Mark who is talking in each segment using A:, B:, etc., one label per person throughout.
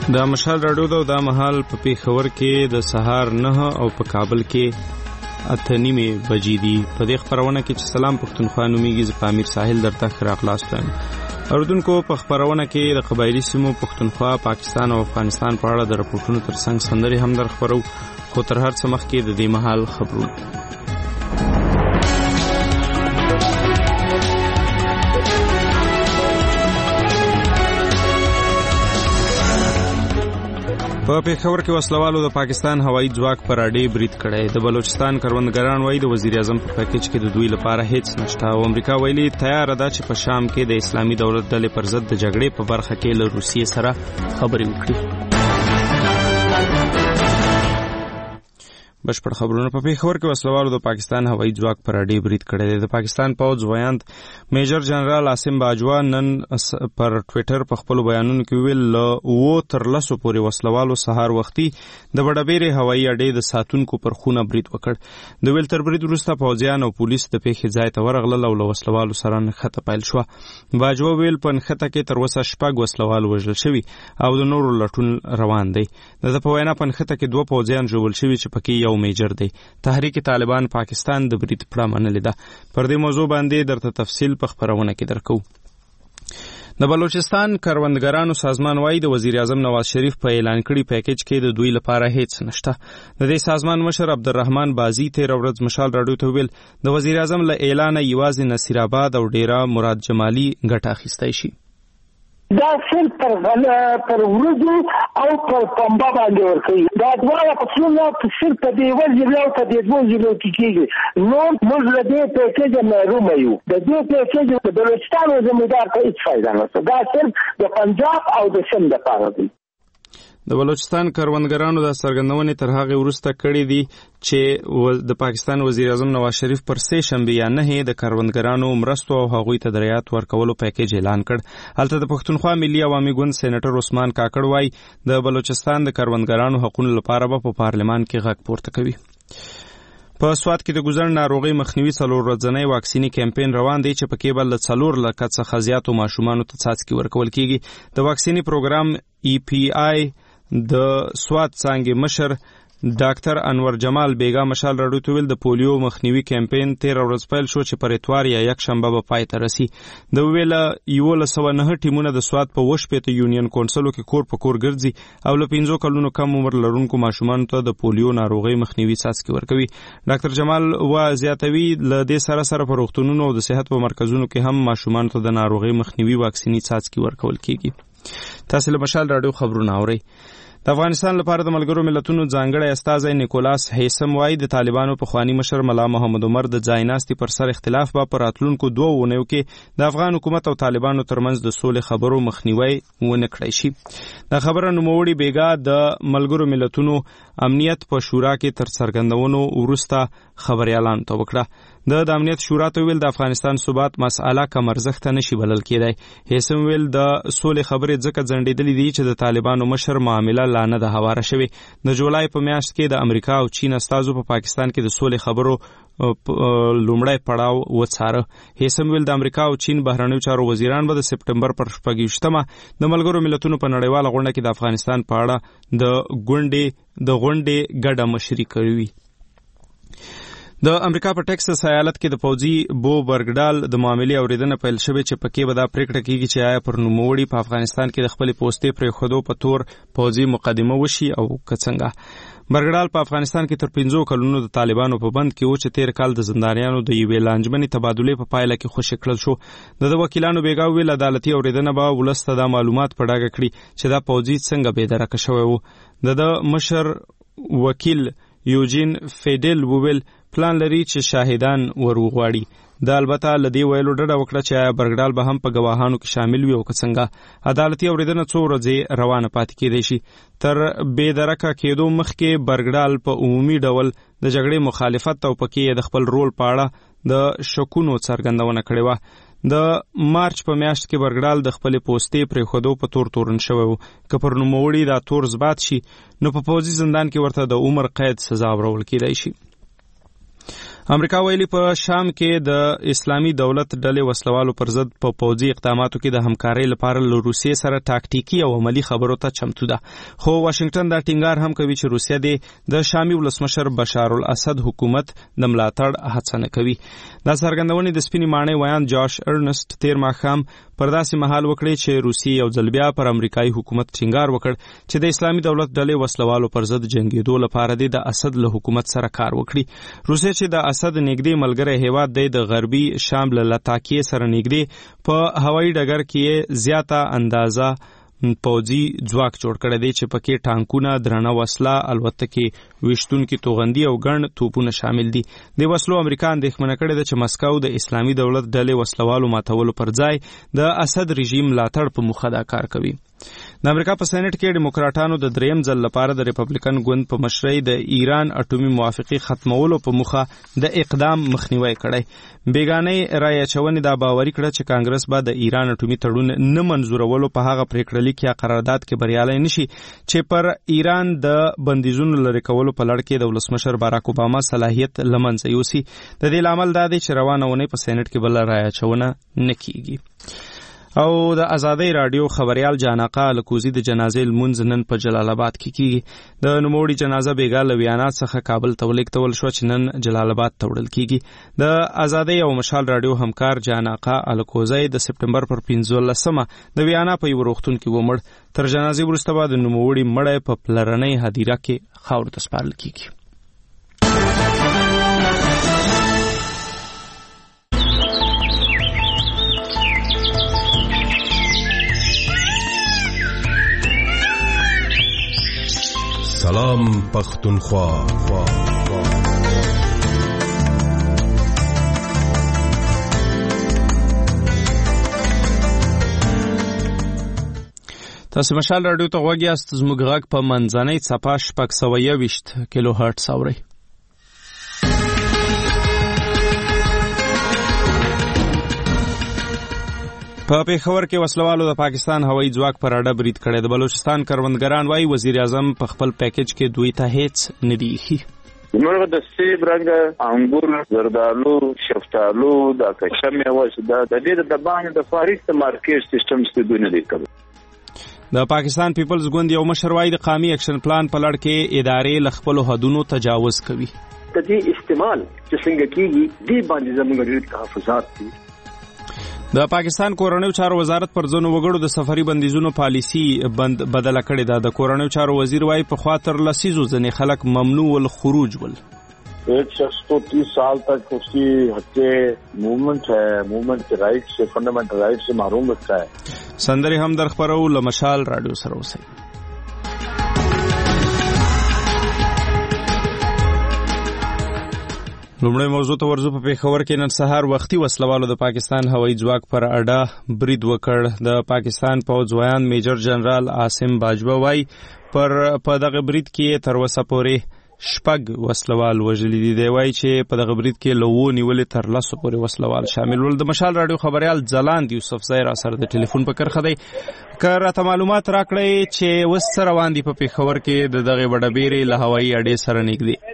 A: دا مشال راډیو دا مهال په پیښور کې د سهار 9 او په کابل کې 8:30 بجې دي. په دې خبرونه کې چې سلام پښتونخوا نومیږي ز پامیر ساحل درته خراغلاس وایم. اوردونکو په خبرونه کې د قبایلی سیمو پښتونخوا، پاکستان او افغانستان په اړه د راپورټونو ترڅنګ سندري هم در خبرو، خو تر هر څه مخکې د دې مهال خبرونه. په پیښور کې وسلوالو د پاکستان هوایي ځواک پر اډې برید کړی. د بلوچستان کروندګران وایي د وزیر اعظم په پیکیج کې د دوی لپاره هیڅ نشته او امریکا ویلي تیار ده چې په شام کې د اسلامي دولت ډلې پر ضد د جګړې په برخه کې له روسیې سره خبرې وکړي. بشپړ خبرونه. په پیښور کې وسلوالو د پاکستان هوایي ځواک پر اډې برید کړی دی. د پاکستان پوځ ویاند میجر جنرال عاصم باجوا نن پر ټویټر په خپل بیانونو کې ویل له 9 تر 10 پورې وسلوالو سهار وختي د بډبېرې هوایي اډې د ساتونکو پر خونه برید وکړ. د ویل تر برید وروسته پوځیان او پولیس د پیښې ځای ته ورغلل او له وسلوالو سره نښته پیل شوه. باجوا ویل په نښته کې تر اوسه 6 وسلوال وژل شوي او د نورو لټون روان دی. د په وینا په نښته کې 2 پوځیان ژوبل شوي چې پکې یو میجر دی. تحریک طالبان پاکستان د برید پړه منلې ده. پر دې موضوع باندې درته تفصیل په خبرونه کې درکو. د بلوچستان کروندګرانو سازمان وايي د وزیر اعظم نواز شریف په اعلان کړي پیکیج کې د دوی لپاره هیڅ نشته. د دې سازمان مشر عبدالرحمن بازی تیر ورځ مشال راډیو ته ویل د وزیر اعظم له اعلان یوازې نصیر آباد او ډیرا مراد جمالي ګټه اخیستی شي.
B: دا صرف پر ورځو او پر پنبه باندې ورکوي. دا دواړه فصلونه صرف په دې یوه ضلع او په دې دوو ضلعو کې کېږي. نور موږ له دې پیکیجه محرومه یو. د دې پیکیج د بلوچستان زمیندار ته هېڅ فایده نشته. دا صرف د پنجاب او د سند لپاره دی.
A: د بلوچستان کروندګرانو د څرګندونې تر هغې وروسته کړي دي چې د پاکستان وزیر اعظم نواز شریف پر 3 شنبې یا 9 د کروندګرانو مرستو او هغوی ته د رعایت ورکولو پیکیج اعلان کړ. هلته د پښتونخوا ملي عوامي ګوند سېنیټر عثمان کاکړ وایي د بلوچستان د کروندګرانو حقونو لپاره به په پارلمان کې غږ پورته کوي. په سوات کې د ګوزړ ناروغۍ مخنیوي 4 ورځنی واکسیني کمپاین روان دی چې پکې به له 4 لکه څخه زیاتو ماشومانو ته څاڅکي ورکول کیږي. د واکسیني پروګرام EPI د سوات څانګې مشر ډاکټر انور جمال بیگا مشال راډیو ته ویل د پولیو مخنیوي کمپاین 13 ورځ پیل شو چې پر اتوار یا یک شنبه به پای ته رسي. د ویل 1109 ټیمونه د سوات په وشپېته یونین کونسلو کې کور په کور ګرځي او له 15 کلونو کم عمر لرونکو ماشومانو ته د پولیو ناروغۍ مخنیوي څاڅکي ورکوي. ډاکټر جمال زیاتوي له دې سره په روغتونونو او د صحت په مرکزونو کې هم ماشومانو ته د ناروغۍ مخنیوي واکسیني څاڅکي ورکول کیږي. تاسو له مشال راډیو خبرونه اورئ. د افغانستان لپاره د ملګرو ملتونو ځانګړی استازی نیکولاس هیسم وايي د طالبانو پخوانی مشر ملا محمد عمر د ځایناستي پر سر اختلاف به پر راتلونکو 2 اونیو کې د افغان حکومت او طالبانو ترمنځ د سولې خبرو مخنیوي ونه کړی شي. دا خبره نوموړي بیگا د ملګرو ملتونو امنیت په شورا کې تر څرګندونو وروسته خبريالان ته وکړه. د امنیت شورا ته ویل د افغانستان ثبات مسأله کم ارزښت نشي بلل کېدای. هیڅم ویل د سولې خبرې ځکه ځنډېدلې دي چې د طالبانو مشر معامله لا نه ده هواره شوې. د جولای په میاشت کې د امریکا او چین استازو په پاکستان کې د سولې خبرو لومړی پړاو وڅاره. هیڅم ویل د امریکا او چین بهرنیو چارو وزیران به د سپټمبر پر 28مه د ملګرو ملتونو په نړیواله غونډه کې د افغانستان په اړه د غونډې ګډه مشري کوي. د امریکا په ټکساس ایالت کې د پوځي بو برګډال د معاملې اوریدنه پیل شوې چې پکې به دا پریکړه کیږي چې آیا پر نوموړي په افغانستان کې د خپل پوستې پرېښودو په تور پوځي مقدمه وشي او که څنګه. برګډال په افغانستان کې تر 15 کلونو د طالبانو په بند کې و چې تیر کال د زندانیانو د یوې لانجمنې تبادلې په پایله کې خوشي کړل شو. د وکیلانو بیګا ویل عدالتي اوریدنه به ولسته دا معلومات په ډاګه کړي چې دا پوځي څنګه بې درکه شوی و. د مشر وکیل یوجین فیډل وویل پلان لري چې شاهدان وروغواړي. دا البته لدی ویلو ډډه وکړه چې برګډال به هم په گواهانو کې شامل وي او که څنګه. عدالتي اوریدنه 2 ورځې روانه پاتې کېدای شي. تر بې درکه کېدو مخکې برګډال په عمومي ډول د جګړې مخالفت او پکې د خپل رول په اړه د شکونو څرګندونه کړې وه. د مارچ په میاشت کې برګډال د خپل پوستې پرېښودو په تورن شوی و. که پر نوموړي دا تور ثبات شي نو په پوځي زندان کې ورته د عمر قید سزا ورکول کېدای شي. امریکا ویلي په شام کې د اسلامي دولت ډلې وسلوالو پر ضد په پوځي اقداماتو کې د همکارۍ لپاره له روسیې سره ټاکټیکي او عملی خبرو ته چمتو ده، خو واشنگټن دا ټینګار هم کوي چې روسیه د شامي ولسمشر بشار الاسد حکومت د ملاتړ هڅه نه کوي. دا څرګندونې د سپینې ماڼۍ ویان جاش ارنسټ تیر ماښام پر داسې مهال وکړي چې روسیې یو ځل بیا پر امریکایي حکومت ټینګار وکړ چې د اسلامي دولت ډلې وسلوالو پر ضد جنګېدو لپاره د اسد له حکومت سره کار وکړي. روسیه چې د اسد نږدې ملګری هیواد دی، د غربي شام له لتاکیې سره نږدې په هوایي ډګر کې زیاته اندازه پوځي ځواک جوړ کړی دی چې پکې ټانکونه، درنه وسله، الوتکې ویشتونکي توغندي او ګڼ توپونه شامل دي. د وسلو امریکا اندېښمنه کړې ده چې مسکو د اسلامي دولت ډلې وسلوالو ماتولو پر ځای د اسد رژیم ملاتړ په موخه دا کار کوي. د امریکا په سېنات کې ډیموکراټانو د دریم ځل لپاره د ریپبلیکن ګوند په مشرۍ د ایران اټومي موافقې ختمولو په موخه د اقدام مخنیوي کړی. بیګانۍ رایه اچونې دا باوري کړه چې کانګرس به د ایران اټومي تړون نه منظورولو په هغه پریکړه لیک یا قرارداد کې بریالي نشي چې پر ایران د بندیزونو لرې کولو په لړ کې د ولسمشر باراک اوباما صلاحیت له منځه یوسي. د دې لامل دا دی چې روانه اونۍ په سېنات کې بل رایه اچونه نه کیږي. او د آزادۍ رادیو خبريال جاناقا الکوزي د جنازې لمونځ نن په جلال آباد کې کیږي. د نوموړي جنازه بیګا لویانا څخه کابل ته ولیږدول شو چې نن جلال آباد ته وړل کیږي. د آزادۍ او مشال رادیو همکار جاناقا الکوزي د سپټمبر پر 15مه د ویانا په یو روغتون کې ومړ. تر جنازې وروسته به د نوموړي مړی په پلرنۍ هدیره کې خاورو ته سپارل کیږي.
C: سلام پختونخوا.
A: تاسو مشال رادیو ته غوږ یاست. زموږ غږ په منځنۍ څپه 621 کیلو هرتز اورئ. په پېښور کې وسلوالو د پاکستان هوایي ځواک پر اډه برید کړی. د بلوچستان کروندګران وايي وزیر اعظم په خپل پیکج کې دوی ته هیڅ نه دی ایښي.
D: موږ د سیب رنګ انګور، زردالو، شفتالو، د کشم میوه د دې د باندې د فارغ مارکیټ سیستم ستونه دي کړو.
A: د پاکستان پیپلز ګوند یو مشر وايي د قومي اکشن پلان په لړ کې ادارې له خپلو حدونو تجاوز کوي.
E: د دې استعمال چې څنګه کیږي دې باندې زموږ ډېر تحفظات دي.
A: د پاکستان کورنیو چارو وزارت پر ځینو وګړو د سفري بندیزونو پالیسي بدله کړې ده. د کورنیو چارو وزیر وايي په خاطر لسیزو ځنې خلک ممنوع الخروج ول.
F: ایک شخص تو 30 سال تک اس کی حق کے موومنٹ ہے، موومنٹ کے رائٹ سے، فنڈامنٹل رائٹ سے محروم رکھا ہے.
A: سندري هم در خبرو لمشال رادیو سره اوسئ. لومړی موضوع ته ورځو. په پېښور کې نن سهار وختي وسلوالو د پاکستان هوایي ځواک پر اډه برید وکړ. د پاکستان پوځ ویان میجر جنرال عاصم باجوه وايي په دغه برید کې تر اوسه پورې 6 وسلوال وژلي دي. دی وايي چې په دغه برید کې له 9 نیولې تر 10 پورې وسلوال شامل ول. د مشال رادیو خبريال ځلاند یوسف زای را سره د ټلیفون په کرخه دی. که راته معلومات راکړئ چې اوس څه روان دي په پېښور کې د دغه وډبېرې له هوایي اډې سره نږدې؟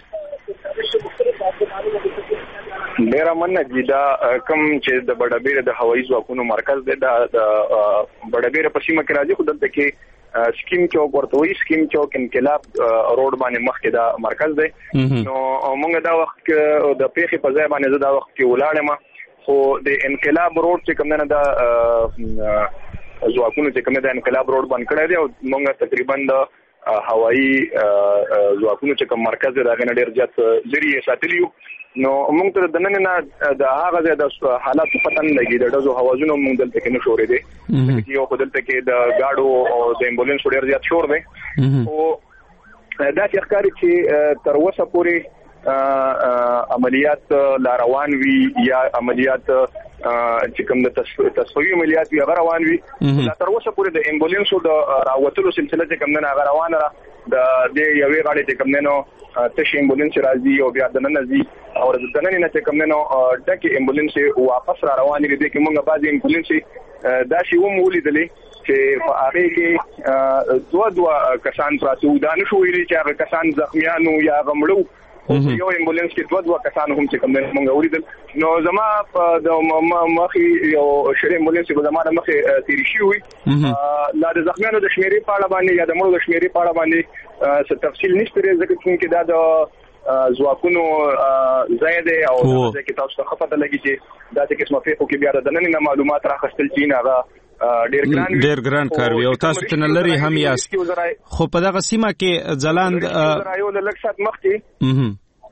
D: ډیر مننه جی. دا کوم چې د بډابیر د هوایي ځواکونو مرکز دی، دا د بډابیر په سیمه کې راځي. خو دلته کې سکیم چوک ورته وایي، سکیم چوک انقلاب روډ باندې مخکې دا مرکز دی. نو موږ دا وخت کې د پیښې په ځای باندې زه دا وخت کې ولاړم، خو د انقلاب روډ چې کوم نه دا ځواکونو چې کوم د انقلاب روډ باندې کړی دی، او موږ تقریبا د هوایي ځواکونو چې کوم مرکز دی دا غن ډیر زیات لري ساتلی یو. نو موږ ته د نن نه د هغه ځای د حالات پته نه لګي. د ډزو هوازونو موږ دلته کې نه شورې دي، یو خو دلته کې د گاډو او د امبولانس ډیر زیات شور دی. او دا چې ښکاري چې تر اوسه پورې عملیات لا روان وي یا عملیات چې کوم د تصفیې عملیات وي هغه روان وي. تر اوسه پورې د امبولانسو د راوتلو سلسله چې کوم نه هغه روانه ده. د یوې غاړې چې کوم نه تشي امبولانس راځي او بیا د نن ځي، او د نن نه چې کوم نه ډکه امبولانس واپس را روانې دي. کې موږ بعضي امبولانس دا شی ولیدلې چې په هغه کې دوه کسان پراته و. دا نشو ویلي چې هغه کسان زخمیانو یا غمړو، او یو امبولانس کې دوه کسان هم چې کوم موږ اوریدل نو زما د مخې یو شری امبولانس په زمانه مخې تیری شي وي لا د زخمیانو د شمیرې په اړه باندې یا د مړو د شمیرې په اړه باندې څه تفصیل نشته ځکه چې دا د ځواکونو زیات او چې تاسو ته خپته لګی چې دا د قسمه په کې بیا د نن معلومات راخستل چې نه
A: ډیر ګران کار وي او تاسو ته لري هم یاست خو په دغه سیمه کې ځلاند
D: یو لکسات مخکې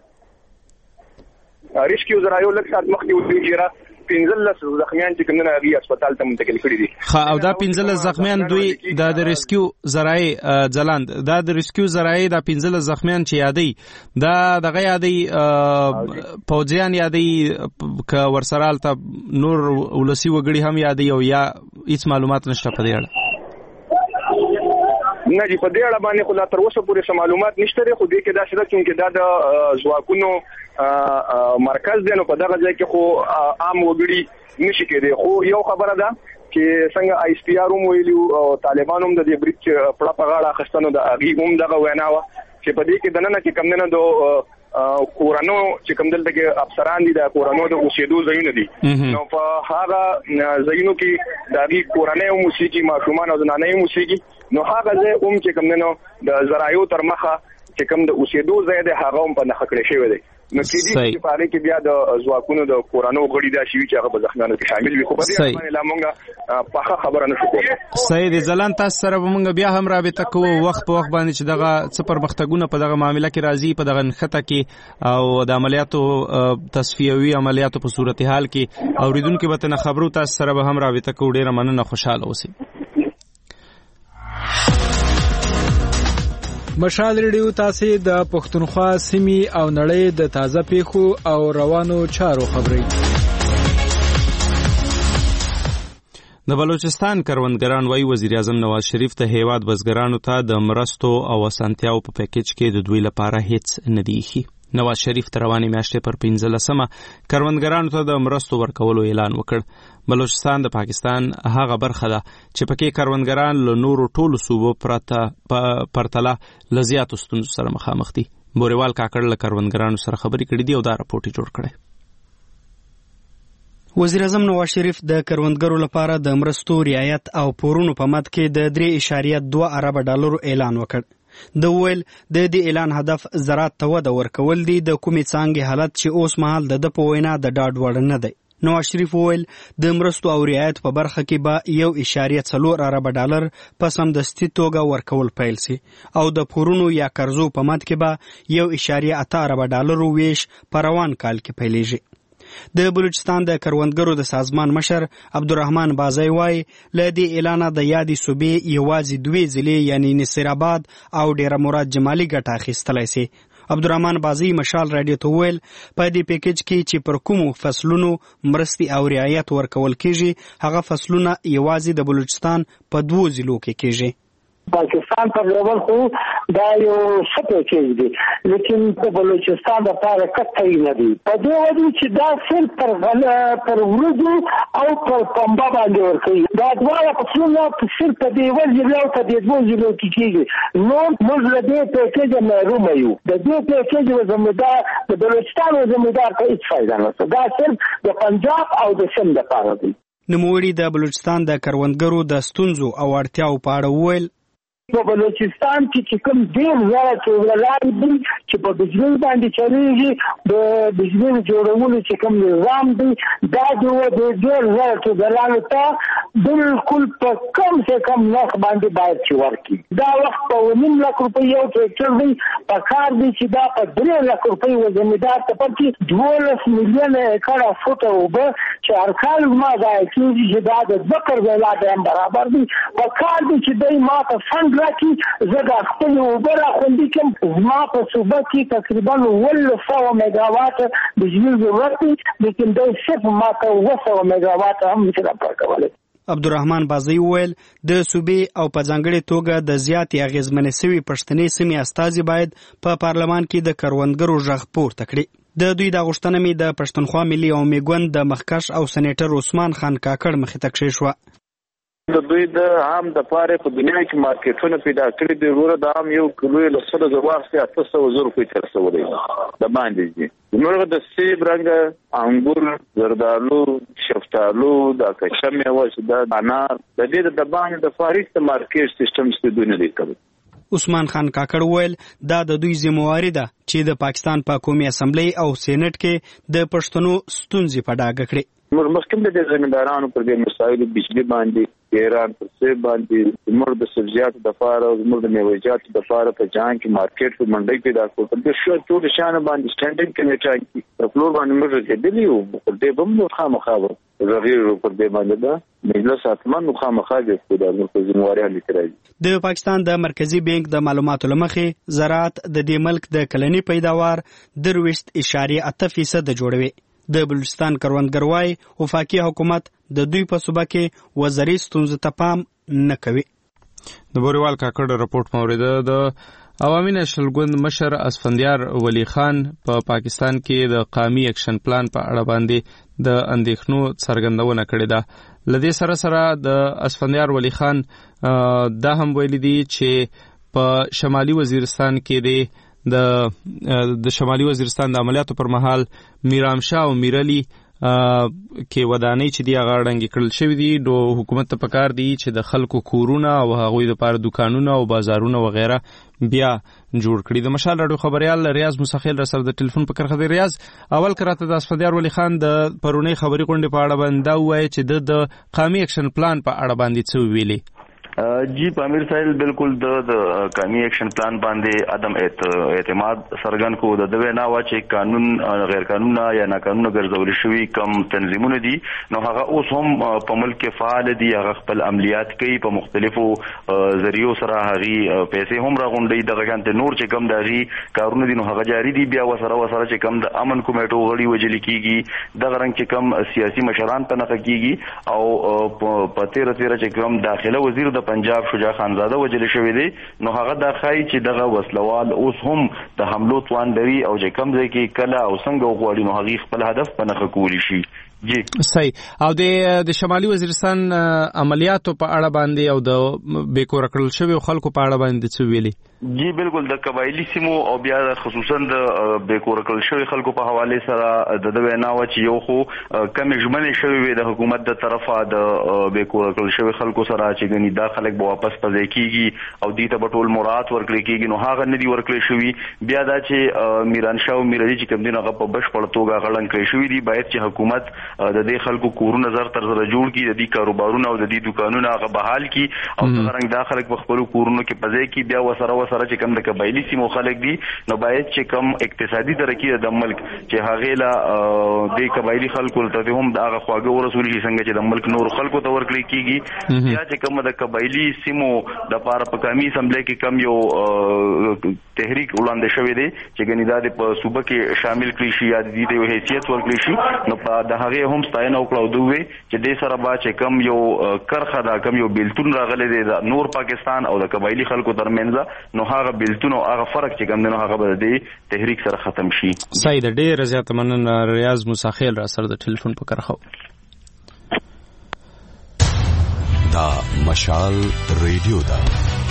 D: ریسکیو زرایو لکسات مخکې ویجرا 15 زخمیان چې کومه غي هسپتال ته منتقل کړي دي
A: او دا 15 زخمیان دوی د ریسکیو زرای ځلاند دا د ریسکیو زرای د 15 زخمیان چې یادي دا دغه یادي پوځیان یادي ک ورسرال ته نور ولسی وګړي هم یادي او یا هیڅ معلومات نشته په دې اړه
D: نه جی په دې اړه باندې خو لا تر اوسه پورې سم معلومات نشته خو دې کې دا شته چې دا د ځواکونو مرکز دی نو په دغه ځای کې خو عام وګړي نشي کېدی خو یو خبره ده چې څنګه آی اس پی آر هم ویلو او طالبان هم د دې بریچ پړه پغاړه خستانو د اغي هم دغه ویناوه چې په دې کې دنه چې کم نه دو کورانو چې کوم دلته کې افسران دي د کورانو د اوسېدو ځایونه دي نو په هغه ځایونو کې د اغي کورانه موسیقي ماشومان او زنانه موسیقي نو هغه ځای چې کوم نه د زرايو تر مخه چې کوم د اوسېدو ځای د هغه هم په نخکړې شوی دی نو چې دې په اړه کې بیا د ځواکونو د کورانو غړي دا شي چې هغه په ځخنانو کې شامل وي خو په دې باندې لا مونږه په خبره نشو کولی
A: صحیح دي ځلان تاسو سره مونږ بیا هم رابطه کوو وخت په وخت باندې چې دغه څه پرمختګونه په دغه معاملې کې راځي په دغه نخته کې او د عملیاتو تصفیوي عملیاتو په صورتحال کې اوریدونکو به تنه خبرو تاسو سره به هم رابطه کوو ډیره مننه خوشاله اوسئ
G: مشال ریډیو تاسو د پښتونخوا سیمې او نړۍ د تازه پیښو او روانو چارو خبري
A: د بلوچستان کروندګران وايي وزیر اعظم نواز شریف ته هیواد بزګرانو ته د مرستو او اسانتیاو په پیکیج کې د دوی لپاره هیڅ نه دی نواز شریف تر روانې میاشتې پر 15مه کروندګرانو ته د مرستو ورکولو اعلان وکړ بلوچستان د پاکستان هغه برخه ده چې پکې کروندګران له نورو ټولو صوبو پرتله له زیاتو ستونزو سره مخامخ دي بوریوال کاکړ له کروندګرانو سره خبرې کړې دي او دا راپورټ جوړ کړی
H: وزیر اعظم نواز شریف د کروندګرو لپاره د مرستو رعایت او پورونو په مد کې د 3.2 ارب ډالرو اعلان وکړ د ویل د دې اعلان هدف زراعت ته وده ورکول دي د کومې څانګې حالت چې اوس مهال د په وینا د ډاډ وړ نه دی نواز شریف ویل د مرستو او رعایت په برخه کې به 1.4 ارب ډالر په سمدستي توګه ورکول پیل سي او د پورونو یا قرضو په مد کې به 1.8 ارب ډالر ویش په روان کال کې پیلېږي د بلوچستان د کروندګرو د سازمان مشر عبدالرحمن بازی وای له دې اعلان د یادي صوبې یوازې دوی ضلع یعنی نصیر آباد او ډیره مراد جمالي ګټه اخیستلای سي عبدالرحمن بازی مشال رادیو ته ویل په دې پیکیج کې چې پر کومو فصلونو مرستي او رعایت ورکول کیږي هغه فصلونه یوازې د بلوچستان په 2 ضلعو کې کیږي
B: پاکستان پر لیول خو دا یو څه پیکیج دی لیکن په بلوچستان د پاره کټی نه دی په دې وجه چې دا صرف پر ورځو او پر پمبا باندې ورکوي دا ډول فصلونه صرف په دې وجه یو ته د 2 ضلعو کې کیږي نو موږ له دې پیکیج محروم یو د دې پیکیج زموږ د بلوچستان زموږ ته هیڅ فائدہ نه دا صرف د پنجاب او د سند لپاره دی
H: نوموړي د بلوچستان د کروندګرو د ستونزو او اړتیاو په اړه ویل
B: په بلوچستان کې کوم ډیر زیات ټولګران دي چې په بجلی باندې چلیږي د بجلی جوړولو چې کوم نظام دی دا د ډیر زیات ټولګران ته بالکل په کم څه کم نرخ باندې باید چې ورکړي دا وخت په 1.5 لک روپۍ یو ټریکټر دی په کار دی چې دا په 3 لک روپۍ وزمیدار ته پکې 12 میلیون ایکړه فوټه اوبه چې هر کال ما دا کېږي چې دا د ذکر ویلا هم برابر دی په کار دی چې دوی ما ته فند راکړي زه د خپل اوبه راخوندي کوم زما په صوبه کې تقریبا 100 میګاواټ بجلی ضرورت دی لیکن دوی صرف ما ته 200 میګاواټ هم نشي راکولی
H: عبدالرحمن بازی ویل د صوبې او په ځانګړې توګه د زیاتې اغیزمنې سوي پښتنې سیمې استازي باید په پارلمان کې د کروندګرو غږ پورته کړي د دوی د غوښتنه مې د پښتونخوا ملي عمومي ګوند د مخکښ او سېنیټر عثمان خان کاکړ مخې ته کښې شوه
F: د دوی د عام د پاره په دنیا کې مارکیټونه پیدا کړی دی. ورته د عام یو کیلو له 100 زره 800 روپۍ تر څو دی د باندې دي. موږ د سیب رنګ انګور زردالو شفتالو د کشمې او د انار د دې د باندې د فارغ مارکیټ سیستم ستدونه دي کړی.
H: عثمان خان کاکړ ویل دا د دوی ذمہواری ده چې د پاکستان په قومي اسمبلی او سېنات کې د پښتنو ستونزې په ډاګه کړي.
F: مخکې د ځمکدارانو پر دې مسایل بجلی باندې ایران پر څه باندې موږ د سبزیات د فار او موږ د میوه‌جات د فار په جان کې مارکیټ په منډي پیدا کوو. د شو ټول شان باندې سټانډرډ کمیټه کې په فلور باندې موږ کېدلی او په دې بم خامخابه غیر پر دې باندې دا مجلس اتمن خامخابه د موږ ذمہواری لیکرای.
H: د پاکستان د مرکزی بانک د معلوماتو لمخې زراعت د دې ملک د کلنی پیداوار 23.8% جوړوي. د بلوچستان کروندګر وايي وفاقي حکومت د دوی په صوبه کې وزاري ستونزو ته پام نه کوي.
A: د بوریوال کاکړ رپورټ موریده د عوامي نېشنل ګوند مشر اسفندیار ولی خان په پاکستان کې د قومي اکشن پلان په اړه باندې د اندېښنو څرګندونه کړې ده. لدې سره سره د اسفندیار ولی خان دا هم ویلي دي چې په شمالي وزیرستان کې د شمالي وزیرستان د عملیاتو پر مهال میرامشاه او میرلی کې ودانۍ چې دی هغه ړنګې کړل شوي دي. نو حکومت ته پکار دی چې د خلکو کورونه او هغوی دپاره دوکانونه او بازارونه وغیره بیا جوړ کړي. د مشال راډیو خبریال ریاض موسیخیل را سره د ټلیفون په کرښه دی. ریاض، اول که راته د اسفندیار ولی خان د پرونۍ خبري غونډې په اړه باندې دا ووایي چې د قومي اکشن پلان په اړه باندې څه ویلي؟
I: جی پامیر صاحب بالکل د قومي اکشن پلان باندې عدم اعتماد سرګن کو د دوی نه وا چې قانون غیر قانوني یا ناقانونه ګرځول شوی کم تنظیمونه دي نو هغه اوس هم په ملک کې فعال دي. هغه خپل عملیات کوي په مختلفو ذریعو سره. هغه پیسې هم راغونډي دغه غنته نور چې کم دغه کارونه دي نو هغه جاری دي. بیا وسره چې کم د امن کمیټو غړي وجل کیږي دغه رنګ چې کم سیاسي مشران تنخ کیږي او په 13 چې کم داخله وزیر پنجاب شجاع خانزاده وجل شوی دی نو هغه دا خای چې دغه وسلوال اوس هم د حملو توان لري او چې کم ځای کې کله او څنګه غواړي نو هغه خپل هدف په نخ کولی شي. جی
A: صحیح. او د شمالي وزیرستان عملیاتو په اړه باندې او د بیکور کړل شوی خلکو په اړه باندې څه ویلي؟
I: جی بالکل د قبایلی سیمو او بیا خصوصا د بیکور کړل شوی خلکو په حواله سره د دوی نه و چې یو خو کم ژمنه شوی وي د حکومت د طرفه د بیکور کړل شوی خلکو سره چې غني دا خلک به واپس پځې کیږي او دې ته بټول مراد ورکړي کیږي نو هغه نه دی ورکړي شوی. بیا دا چې میرانشاه او میرجی چې کوم دین هغه په بشپړ توګه غړن کړی شوی دی. باید چې حکومت د دې خلکو کورونه زر تر زر جوړ کړي، د دې کاروبارونه او د دې دکانونه هغه بحال کړي او څنګه دا خلک په خپل کورونو کې پځې کی. بیا وسره چې کوم د قبایلی سیمو خلک دي نو باید چې کوم اقتصادي ترقی د ملک چې هغه لا د قبایلی خلکو ته هم د هغه خواږه ورسول شي څنګه چې د ملک نور خلکو ته ورکړي کیږي. یا چې کوم د قبایلی سیمو د پاره په قومي اسمبلی کې کم یو تحریک وړاندې شوی دی چې ګنې د په صوبه کې شامل کړي شي یا د دې یو حیثیت ورکړي شي نو په د هغه هم ستاینه وکړو دوی چې د سره با چې کم یو کرخه دا کم یو بیلتون راغلی دی د نور پاکستان او د قبایلی خلکو ترمنځ نو هغه بیلتون او هغه فرق چې کم دی نو هغه به د تحریک سره ختم شي.
A: صحیح ده. ډېر زیات مننه ریاض موسیخیل را سره د ټلیفون په کرخه.
C: دا مشال ریډیو دا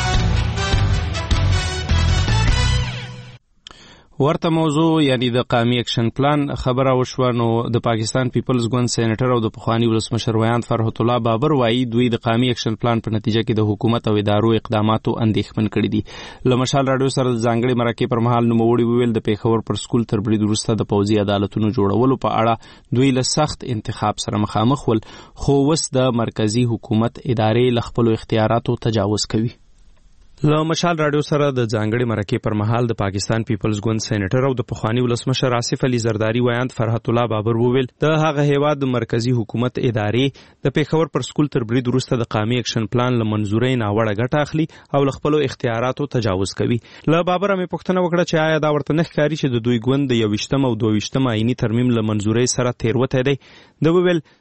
A: ورته موضوع یعنی د قومي اکشن پلان خبره وشوه. نو د پاکستان پیپلز ګوند سېنیټر او د پخوانی ولسمشر ویاند فرحت الله بابر وایي دوی د قومي اکشن پلان په نتیجه کې د حکومت او ادارو اقداماتو اندېښمن کړي دي. له مشال راډیو سره د ځانګړي مرکې پر مهال نوموړي وویل د پیښور پر سکول تر برید وروسته د پوځي عدالتونو جوړولو په اړه دوی له سخت انتخاب سره مخامخ ول، خو اوس د مرکزی حکومت ادارې له خپلو اختیاراتو تجاوز کوي. له مشال راډیو سره د ځانګړي مرکې پر مهال د پاکستان پیپلز ګوند سېنیټر او د پخوانی ولسمشر آصف علي زرداری ویاند فرحت الله بابر وویل د هغه هیواد د مرکزی حکومت ادارې د پیښور پر سکول تر برید وروسته د قومي اکشن پلان له منظورۍ ناوړه ګټه اخلي او له خپلو اختیاراتو تجاوز کوي. له بابر مې پوښتنه وکړه چې آیا دا ورته نه ښکاري چې د دوی ګوند د 21 او 22 آئینی ترمیم له منظورۍ سره تېروتی دی. د وویل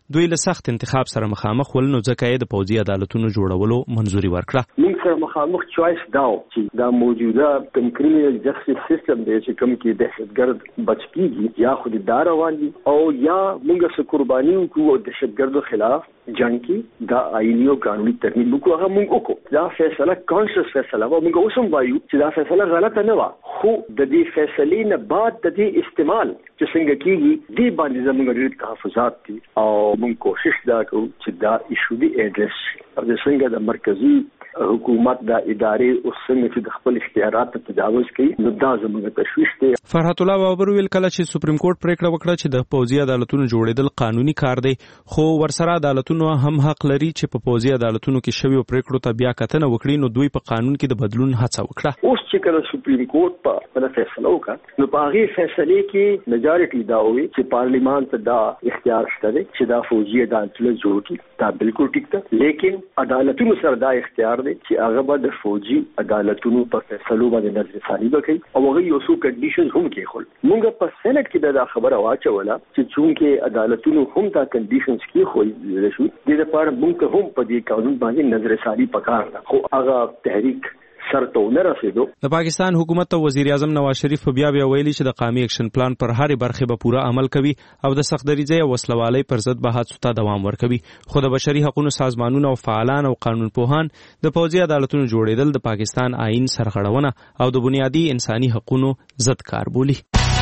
A: دوی له سخت انتخاب سره مخامخ ول، نو ځکه یې د پوځي عدالتونو جوړولو منځوري ورکړه.
E: موږ سره مخامخ چوایس داو چې دا موجوده کوم کریمینل جسټس سیستم دی چې کوم کې دهشتګرد بچ کیږي یا خو د روان دي او یا موږ سره قرباني وکړو د دهشتګردو خلاف جنگ کې دا آئینی او قانوني ترمیم وکړو. هغه موږ وکړو. دا فیصله کانشس فیصله و. موږ اوسم وایو چې دا فیصله غلطه نه و، خو د دې فیصلې نه بعد د دې استعمال چې څنګه کیږي دې باندې زموږ ډېر تحفظات دي او موږ کوشش دا کوو چې دا ایشو دی ایډرس او د څنګه د مرکزی حکومت د ادارې او څنګه چې د خپل اختیارات ته تجاوز کوي نو دا زموږ تشویش دی.
A: فرحت الله بابر ویل کله چې سپریم کورټ پریکړه وکړه چې د پوځي عدالتونو جوړېدل قانوني کار دی، خو ورسره عدالتونو هم حق لري چې په پوځي عدالتونو کې شویو پریکړو ته بیا کتنه وکړي، نو دوی په قانون کې د بدلون هڅه وکړه.
E: اوس چې کله سپریم کورټ په فیصله وکړه نو په هغه فیصله کې میجارټي دا وی چې پارلیمان ته دا اختیار شته چې دا فوجي عدالتونه جوړ کړي. دا بالکل ټیک ده، لیکن عدالتونو سره دا اختیار چې هغه به د فوجي عدالتونو په فیصلو باندې نظرثاني وکړي او هغه یو څو کنډیشنز هم کېښول. موږ په سېنات کې دا خبره واچوله چې چونکې عدالتونو هم دا کنډیشنز کېښول شو، د لپاره موږ هم په دې قانون باندې نظرثاني پکار ده، خو هغه تحریک
A: د پاکستان حکومت ته وزیر اعظم نواز شریف بیا ویلي چې د قومي اکشن پلان پر هرې برخه به پوره عمل کوي او د سختدریځۍ او وسلوالۍ پر ضد به هڅو ته دوام ورکوي. خو د بشري حقوقو سازمانونو او فعالان او قانون پوهان د پوځي عدالتونو جوړېدل د پاکستان آئین سرغړونه او د بنیادي انساني حقوقو ضد کار بولي.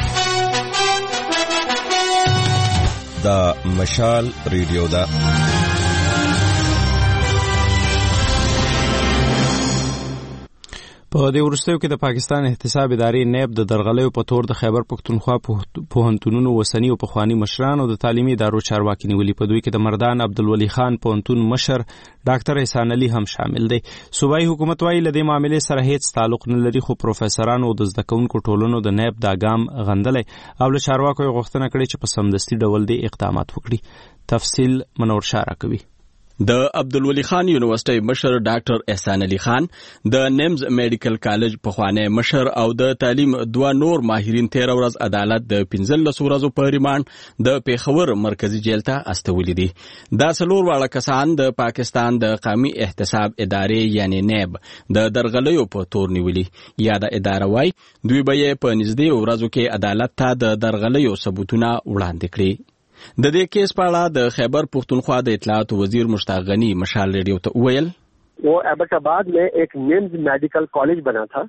C: دا مشال ریډیو دا
A: په دې وروستیو کې د پاکستان احتساب ادارې نیب د درغلیو په تور د خیبر پښتونخوا پوهنتونونو وسنی او پخوانی مشران او د تعلیمي ادارو چارواکي نیولي. په دوی کې د مردان عبدالولي خان پوهنتون مشر ډاکټر احسان علي هم شامل دی. صوبایي حکومت وايي له دې معاملې سره هیڅ تعلق نه لري، خو پروفیسورانو او د زده کوونکو ټولنو د نیب دا ګام غندلی او له چارواکو یې غوښتنه کړې چې په سمدستي ډول دې اقدامات وکړي. تفصیل منور شاه راکوي.
J: د عبدالولي خان یونیورسيټي مشر ډاکټر احسان علي خان، د نیمز میډیکل کالج پخوانی مشر او د تعلیم دوه نور ماهرین 13 ورځ عدالت د 15 ورځو په ریماند د پیښور مرکزی جیل ته استولي دي. دا څلور واړه کسان د پاکستان د قومي احتساب ادارې یعنی نیب د درغلیو په تور نیولي. یا د اداره وای دوی به په نږدې ورځو کې عدالت ته د درغلیو ثبوتونه وړاندې کړي. د دې کیس په اړه د خیبر پختونخوا د اطلاعات وزیر مشتاق غنی مشال ریډیو ته وویل
K: वो एबटाबाद में एक निम्स मेडिकल कॉलेज बना था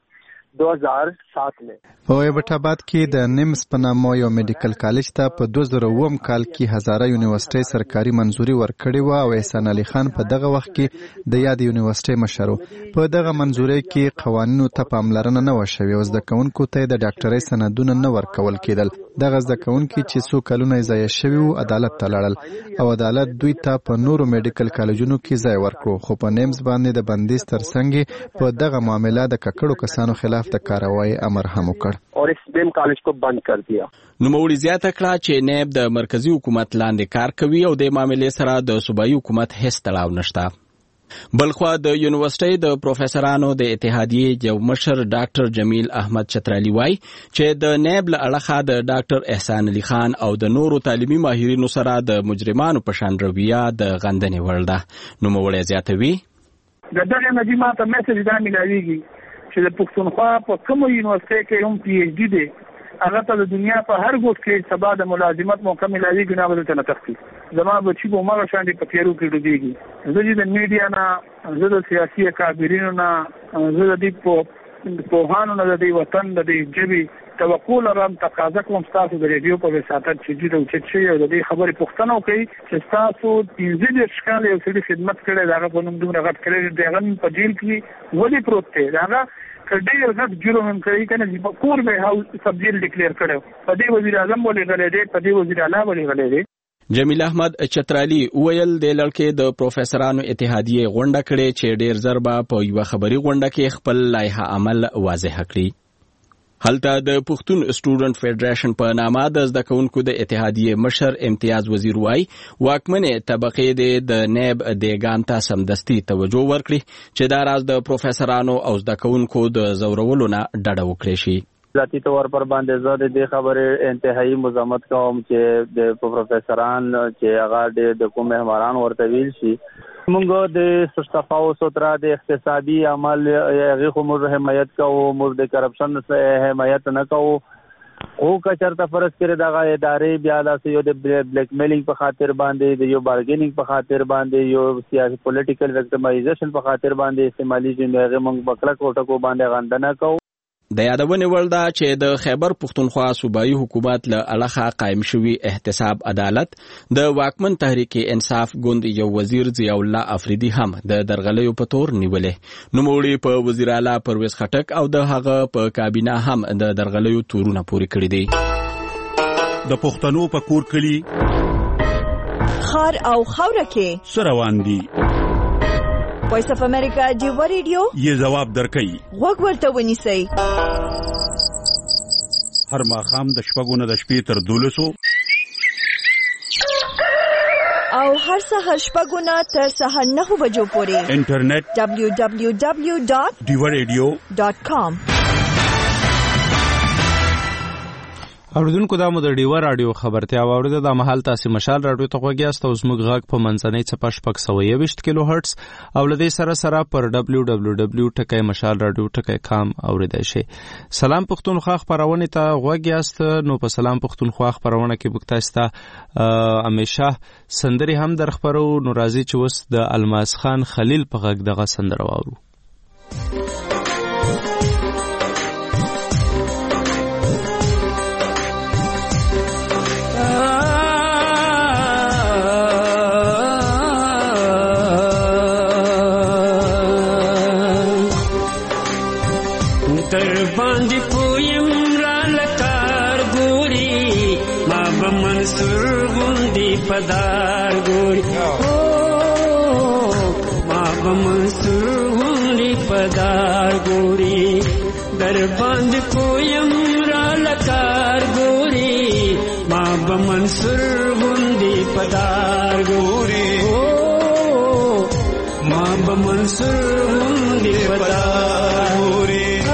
K: 2007 में.
L: په ایبټاباد کې د نیمز په نامه یو میډیکل کالج ته په 2009 کال کې هزاره یونیورسيټي سرکاري منځوري ورکړې و او احسان علي خان په دغه وخت کې د یاد یونیورسيټي مشر و. په دغه منځوري کې قوانینو ته پاملرنه نه و شوې او زده کوونکو ته د ډاکټرۍ سندونه نه ورکول کېدل. دغه زده کوونکي چې څو کلونه ضایع شوي وو عدالت ته لاړل او عدالت دوی ته په نورو میډیکل کالجونو کې ځای ورکړو، خو په نیمز باندې د بندیز ترڅنګ په دغه معامله د ککړو کسانو خلاف د کاروایی امر هم وکړ
K: اور اس دیم کالج کو بند کر دیا.
J: نوموړي زیاته کړه چې نیب د مرکزی حکومت لاندې کار کوي او د معاملې سره د صوبایي حکومت هیڅ تړاو نشته. بلخوا د یونیورسيټي د پروفیسورانو د اتحادیې یو مشر ډاکټر جمیل احمد چترالی وای چې د نیب له اړخه د ډاکټر احسان علي خان او د نورو تعلیمي ماهرینو سره د مجرمانو په شان رویه د غندنې وړ ده. نوموړي زیاتوي
B: د دغه مجمع ته میسج دا ملایويږي چې د پښتونخوا په کومه یونیورسيټي کې هم پی ایچ ډي دی هغه ته د دنیا په هر ګوټ کې سبا د ملازمت موقع ملایويږي نه بدلته نه تختی. زما بچی په مغه شان دي په تیرو کې ډوبېږي. زه د میډیا نه، زه د سیاسي اکابرینو نه، زه د دې پوهانو نه، د دې وطن د دې جبي توقع لرم تقاضا کوم تاسو د ریډیو په وساتت چې جوړ او چې شي او د دې خبرې پوښتنه وکړي چې تاسو 15 ښکال یو څه خدمت کړي دا په نوم دومره غټ کړي دغه په جیل کې ولې پروت دی دا کډیر غټ جرم هم کوي کنه په کور به هاو سبجیل ډیکلیئر کړو. په دې وزیر اعظم ولې غلې دی، په دې وزیر اعلی ولې غلې دی.
J: جمیل احمد چترالی ویل د لړکې د پروفیسورانو اتحادیې غونډه کړې چې ډیر ضربه په یو خبري غونډه کې خپل لایحه عمل واضح کړی. هلته د پښتون سټوډنټ فیډریشن په نامه د زده کوونکو د اتحادیې مشر امتیاز وزیر وای واکمنې طبقې د نیب د ګام ته سمدستي توجه ورکړي چې دا راز د پروفیسورانو او زده کوونکو د زورولو نه ډډه وکړي شي.
M: ذاتی طور پر باندې زه د دې خبرې انتهایی مزاحمت کوم چې د پروفیسوران چې هغه د کوم مهمانان ورته ویل شي موږ د صفاو سوترا د اقتصادي عمل هغه خو موږ حمایت کوو، موږ د کرپشن څخه حمایت نه کوو. او کچرته فرض کړي دغه ادارې بیا داسې یو د بلیک میلینګ په خاطر باندې د یو بارګینینګ په خاطر باندې یو سیاسي پولیټیکل وکټمایزیشن په خاطر باندې استعمالي جنګ موږ بکړه کوټه کو باندې غندنه کوو.
J: د یادونې وړ ده چې د خیبر پښتونخوا صوبایي حکومت له اړخه قائم شوی احتساب عدالت د واکمن تحریک انصاف ګوند یو وزیر ضیاء الله افریدي هم د درغلیو په تور نیولې. نوموړي په وزیر اعلی پرویز خټک او د هغه په کابینه هم د درغلیو تورونه پوري کړی دي.
N: د پښتنو په کور کلی
O: خار او خوره کې
N: سروان دي.
O: وایس اف امریکا دیو ریډیو
N: یې جواب درکړي.
O: وګ ورته ونیسئ.
N: هر ماښام د شپږو نه د شپې تر 12
O: او هر سهار شپږو نه تر سهار 9 بجو پورې
N: انټرنیټ
O: www.diwaradio.com.
A: اوریدونکو دا مو د ډیوه رادیو خبرتیا واوریده. د مهال تاسو مشال رادیو ته غوږیاست او زموږ غږ په منځنۍ څپه 620 کیلو هرتز او لدې سره پر www.mashal.radio.com اوریدای شئ. سلام پښتونخوا خبرونه ته غوږیاست. نو په سلام پښتونخوا خبرونه کې بوکتا استا همیشه سندري هم در خبرو. نو راځي چې وس د الماس خان خلیل په غږ دغه سندره واورو.
P: पदार गोरी माँ मंसूरी पदार गोरी दर बंद कोयम लकार गोरी माँ मंसूर गुंदी पदार गोरी माँ मंसूर गुंदी पदार गोरी.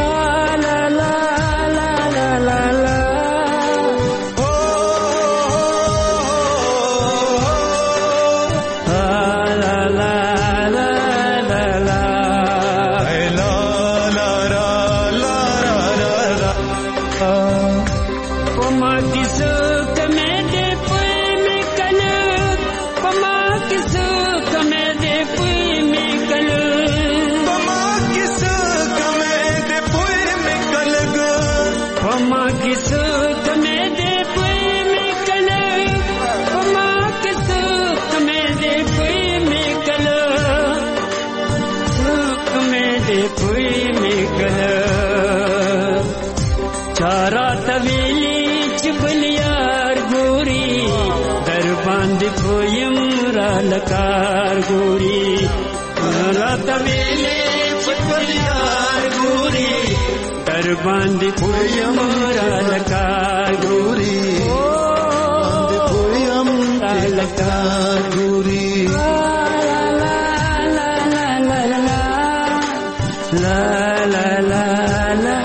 P: लकार गोरी रात मेले चिपलियार गोरी दर बंद पुयम लकार गोरी पुयम लकार गोरी ला ला ला ला ला ला ला ला ला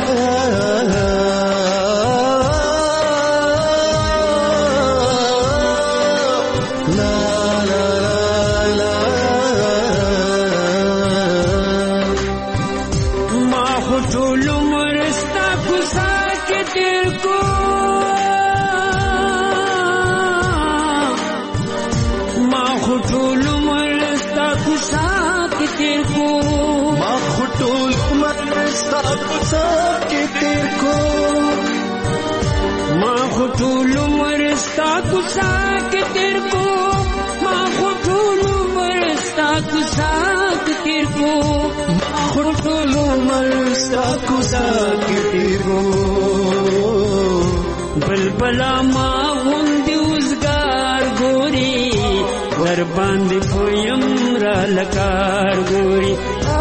P: बलबला माँ हुंदी उजगार गोरी वर बंद पोयम लकार गोरी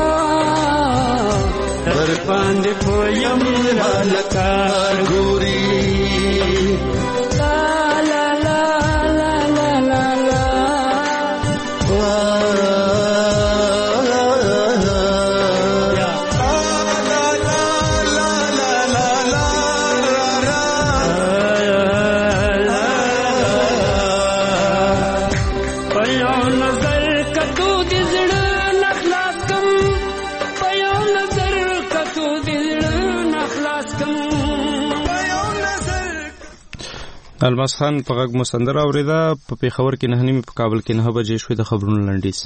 P: वर बंद पोयम लकार गोरी.
A: الماس خان په غږ مو سندره اورېده. په پېښور کې 9:30 په کابل کې 9 بجې شوې. د خبرونو لنډیز.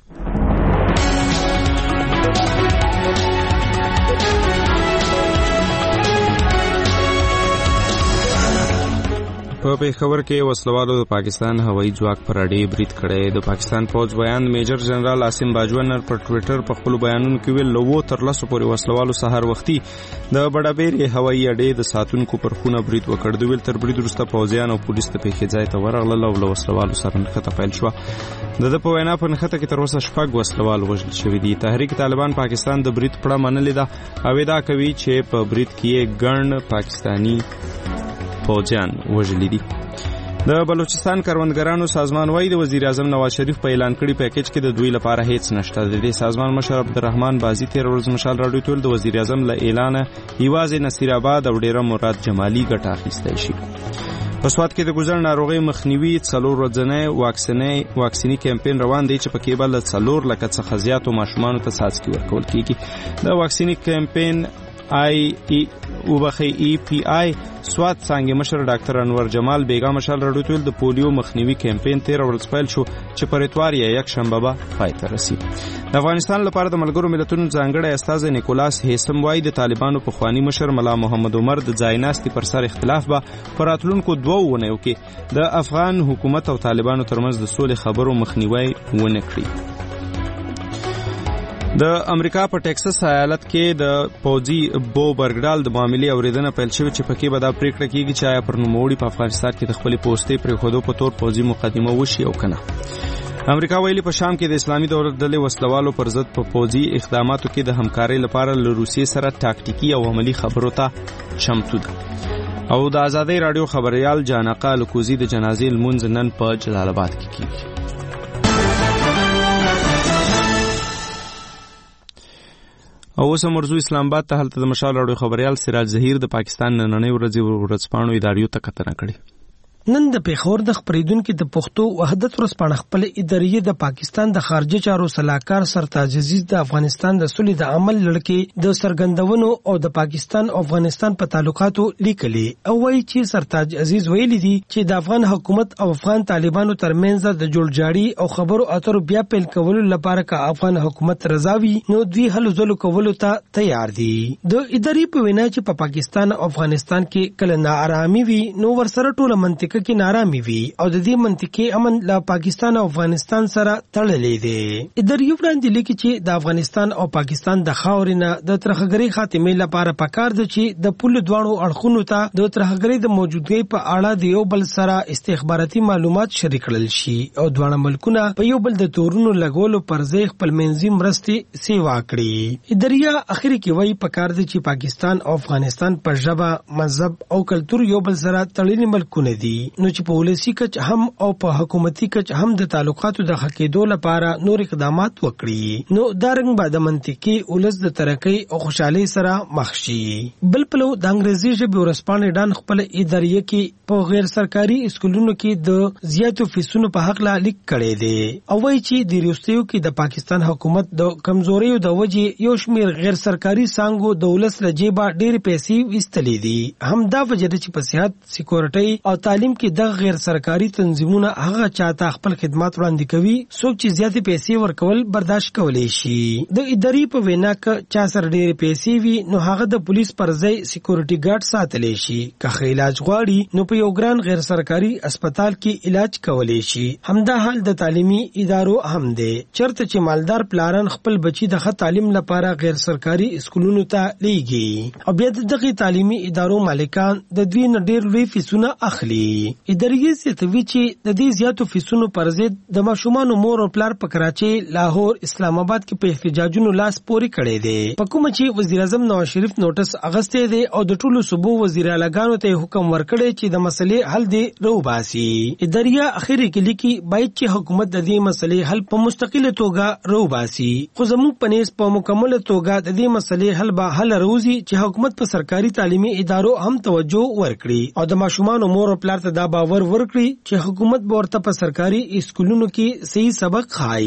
A: په پېښور کې وسلوالو د پاکستان هوایي ځواک پر اډې برید کړی. د پاکستان پوځ بیان میجر جنرال عاصم باجوانر پر ټویټر په خپل بیانونو کې ویل لوو تر لاسو پورې وسلوالو سحر وختي د بډابېرې هوایي اډې د ساتونکو پر خونه برید وکړ. د ویل تر برید وروسته پوځیان او پولیس د پیښې ځای ته ورغلل او له وسلوالو سره نښته پیل شوه. د په وینا په نښته کې تر اوسه 6 وسلوال وژل شوي دي. تحریک طالبان پاکستان د برید پړه منلې ده او ادعا کوي چې په برید کې ګڼ پاکستانی فوجیان وژلي دي. د بلوچستان کروندګرانو سازمان وايي د وزیر اعظم نواز شریف په اعلان کړي پیکیج کې د دوی لپاره هیڅ نشته. د دې سازمان مشر عبدالرحمن بازي 13 ورځ مشال راډیو ټول د وزیر اعظم له اعلان یوازې نصیر آباد او ډیره مراد جمالي ګټه اخیستی شي. په سوات کې د ګوزړ ناروغي مخنیوي 4 ورځنی واکسینی کمپاین روان دی چې په کې بل 4 لک څخه زیاتو ماشومانو ته څاڅکي ورکول کیږي. د واکسینی کمپاین EPI سوات څنګه مشر ډاکټر انور جمال بیگا مشال راډیو ټول د پولیو مخنیوي کمپاین 13 ورځ پیل شو چې پر اتوار یا یک شنبه به پای ته رسي. د افغانستان لپاره د ملګرو ملتونو ځانګړی استازی نیکولاس هیسم وايي د طالبانو پخوانی مشر ملا محمد عمر د ځایناستي پر سر اختلاف به پر راتلونکو 2 ونیو کې د افغان حکومت او طالبانو ترمنځ د سولې خبرو مخنیوي ونه کړي. د امریکا په ټیکساس ایالت کې د پوځي بو برګډال د معاملې اوریدنه پیل شوې چې پکې به دا پریکړه کیږي چې آیا پر نوموړي په افغانستان کې د خپل پوسټې پرېښودو په تور پوځي مقدمه وشي او کنه. امریکا ویلي په شام کې د اسلامي دولت ډلې وسلوالو پر ضد په پوځي اقداماتو کې د همکارۍ لپاره له روسیې سره ټاکټیکي او عملی خبرو ته چمتو ده. او د آزادۍ رادیو خبريال جانقه لکوزي د جنازې لمونځ نن په جلال آباد کې کیږي. او اوس مرزو اسلام آباد ته هلته د مشال راډیو خبريال سراج ظهیر د پاکستان نننۍ ورځپاڼو اداریو ته کتنه کړې.
Q: نن د پیښور د خبریدونکو د پښتو وحدت ورځپاڼه خپل ادارې د پاکستان د خارجه چارو سلاکار سرتاج عزیز د افغانستان د صلح د عمل لړکې د سرګندونو او د پاکستان او افغانستان په تعلقاتو لیکلي او وایي چې سرتاج عزیز ویلي دي چې د افغان حکومت او افغان طالبانو ترمنځ د جوړجاړي او خبرو اترو بیا پیل کولو لپاره که افغان حکومت رضاوي نو دوی هلو ځلو کولو ته تیار دي. د ادارې په وینا چې په پاکستان او افغانستان کې کله ناارامي وي نو ورسره ټول منطقه کې ناراضي وي او د دې منطقې امن له پاکستان او افغانستان سره تړلې دي. ادارې وړاندې لیکي چې د افغانستان او پاکستان د خاورینه د ترهګرۍ خاتمې لپاره پکار دي چې د پوله دوانو اړخونو ته د ترهګرۍ د موجودګۍ په اړه د یو بل سره استخباراتي معلومات شریک کړل شي او دوه ملکونه په یو بل د تورونو لګولو پر ځای خپل منځي مرستې سیوا کړي. ادارې اخر کې وایي پکار دي چې پاکستان او افغانستان په ژبه، مذهب او کلتور یو بل سره تړلي ملکونه دي نو چې په ولسی کچ هم او په حکومتي کچ هم د تعلقاتو د حقیقتو لپاره نور اقدامات وکړي نو دا رنګ به د منطقي ولس د ترقۍ او خوشحالي سره مخ شي. بل پلو د انګریزي ژبې ورځپاڼې ډان خپل ادارې کې په غیر سرکاري اسکولونو کې د زیاتو فیسونو په حق لا لیک کړي دي او وایي چې د ریوستیو کې د پاکستان حکومت د کمزوریو د وجې یو شمیر غیر سرکاري څانګو د ولس له جیبه ډېر پیسې وستلې دي. هم دا وجه ده چې په صحت، سکیورټي او تعلیم کې د غیر سرکاري تنظیمونه هغه چاته خپل خدمات وړاندې کوي څوک چې زیاتې پیسې ورکول برداشت کولی شي. د ادارې په وینا کې چا سره ډېرې پیسې وي نو هغه د پولیس پر ځای سکیورټي ګارد ساتلی شي. که علاج غواړي نو په یو ګران غیر سرکاري هسپتال کې علاج کولی شي. همدا حال د تعلیمي ادارو هم دی چرته چې مالدار پلاران خپل بچي د ښه تعلیم لپاره غیر سرکاري اسکولونو ته لیږي او بیا دغه تعلیمي ادارو مالکان د دوی نه ډېر لوی فیسونه اخلي. ادارې زیاتوي چې د دې زیاتو فیسونو پر ضد د ماشومانو مور او پلار په کراچۍ، لاهور، اسلام آباد کې په احتجاجونو لاس پورې کړی دی په کومه چې وزیر اعظم نواز شریف نوټس اغستی دی او د ټولو صوبو وزیر اعلیګانو ته حکم ورکړی چې د مسلې حل دی روباسي. ادارې اخر کې لیکي باید چې حکومت د دې مسلې حل په مستقله توګه روباسي خو زموږ په نس په مکمله توګه د دې مسلې حل به حل روزي چې حکومت په سرکاري تعلیمي ادارو هم توجه ورکړي او د ماشومانو مور او پلار ته دا باور ورکړي چې حکومت به ورته په سرکاري اسکولونو کې صحیح سبق خایي.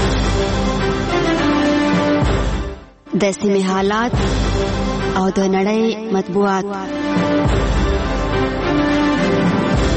R: د سیمې حالات او د نړۍ مطبوعات.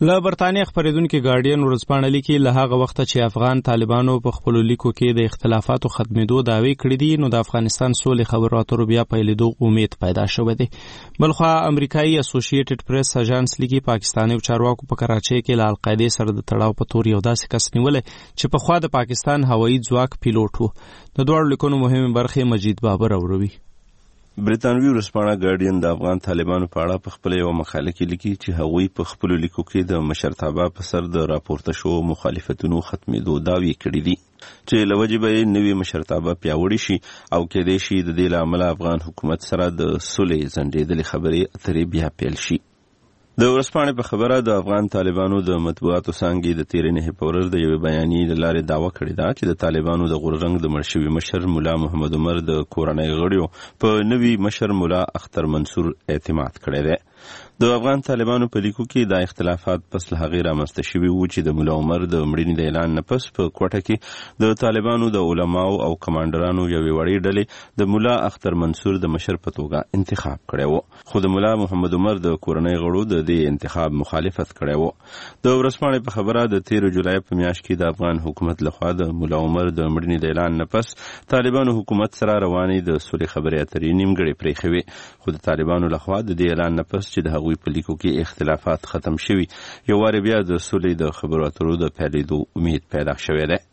A: له برتانیې خپرېدونکي ګارډین ورځپاڼه لیکي له هغه وخته چې افغان طالبانو په خپلو لیکو کې د اختلافاتو ختمېدو دعوې کړې دي نو د افغانستان سولې خبرو اترو بیا پیلېدو امید پیدا شوی دی. بلخوا امریکایي اسوسییټډ پریس اژانس لیکي پاکستاني چارواکو په کراچۍ کې له القاعدې سره د تړاو په تور یو داسې کس نیولی چې پخوا د پاکستان هوایي ځواک پیلوټ و. د دواړو لیکنو مهمې برخې مجید بابر اوروي.
C: برتانوي ورځپاڼه ګارډین د افغان طالبانو په اړه په خپل یو مقاله کې لیکي چې هغوی په خپل لیکو کې د مشرتابه په سر د راپورته شو مخالفتونو ختمېدو دعوې کړې دي چې له وجې به نوې مشرتابه پیاوړې شي او کېدای شي د دې له امله افغان حکومت سره د سولې ځنډېدلې خبرې اترې بیا پیل شي. د ورځپاڼې په خبره د افغان طالبانو د مطبوعاتو څانګې د تېرې نهې په ورځ د یوې بیانیې له لارې دعوه کړې ده چې د طالبانو د غورځنګ د مړ شوي مشر ملا محمد عمر د کورنۍ غړیو په نوي مشر ملا اختر منصور اعتماد کړی دی. د افغان طالبانو په لیکو کې دا اختلافات پس له هغې رامنځته شوي وو چې د ملا عمر د مړینې د اعلان نه پس په کوټه کې د طالبانو د علماو او کمانډرانو یوې وړې ډلې د ملا اختر منصور د مشر په توګه انتخاب کړی وو خو د ملا محمد عمر د کورنۍ غړو د دې انتخاب مخالفت کړی وو. د ورځپاڼې په خبره د 13 جولای په میاشت کې د افغان حکومت لخوا د ملا عمر د مړینې د اعلان نه پس طالبانو حکومت سره روانې د سولې خبرې اترې نیمګړې پرېښوې خو د طالبانو لخوا د دې اعلان نه پس چې د هغوی په لیکو کې اختلافات ختم شوي یو وارې بیا د سولې د خبرو اترو د پیلېدو امید پیدا شوی دی.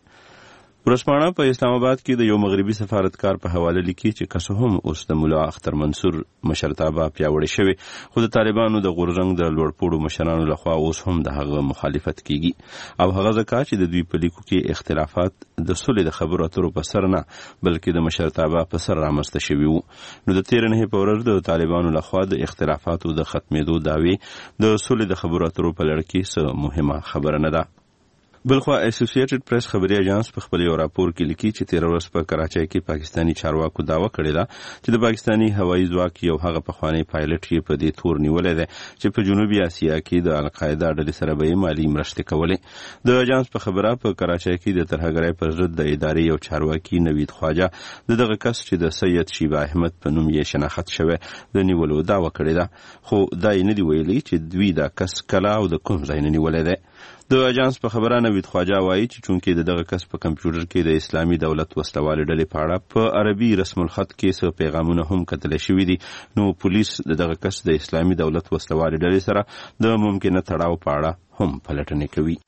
C: ورځپاڼه په اسلام آباد کې د یو مغربي سفارتکار په حواله لیکي چې که څه هم اوس د ملا اختر منصور مشرتابه پیاوړې شوې خو د طالبانو د غورځنګ د لوړپوړو مشرانو لخوا اوس هم د هغه مخالفت کیږي او هغه ځکه چې د دوی په لیکو کې اختلافات د سولې د خبرو اترو په سر نه بلکې د مشرتابه په سر رامنځته شوي وو. نو د 13 نهې په ورځ د طالبانو لخوا د اختلافاتو د ختمېدو دعوې د سولې د خبرو اترو په لړ کې څه مهمه خبره نه ده. بلخوا اسوسییټډ پریس خبري اژانس په خپل یو راپور کې لیکي چې 13 ورځې په کراچۍ کې پاکستاني چارواکو دعوه کړې ده چې د پاکستاني هوایي ځواک یو هغه پخوانی پایلټ یې په دې تور نیولې ده چې په جنوبي اسیا کې د القاعده ډلې سره به مالی مرستې کولې. د اژانس په خبره په کراچۍ کې د ترهګرۍ پر ضد د ادارې یو چارواکي نوید خواجه دغه کس چې د سید شیبه احمد په نوم یې شناخت شوی د نیولو دعوه کړې ده خو دا یې نه دی ویلي چې دوی دا کس کله او د کوم ځای نه نیولې ده. د اژانس په خبره نوید خواجه وایي چې چونکې دغه کس په کمپیوټر کې د اسلامي دولت وسلوالې ډلې په اړه په عربي رسم الخط کې څه پیغامونه هم کتل شوي دي نو پولیس دغه کس د اسلامي دولت وسلوالې ډلې سره د ممکنه تړاو په اړه هم پلټنې کوي.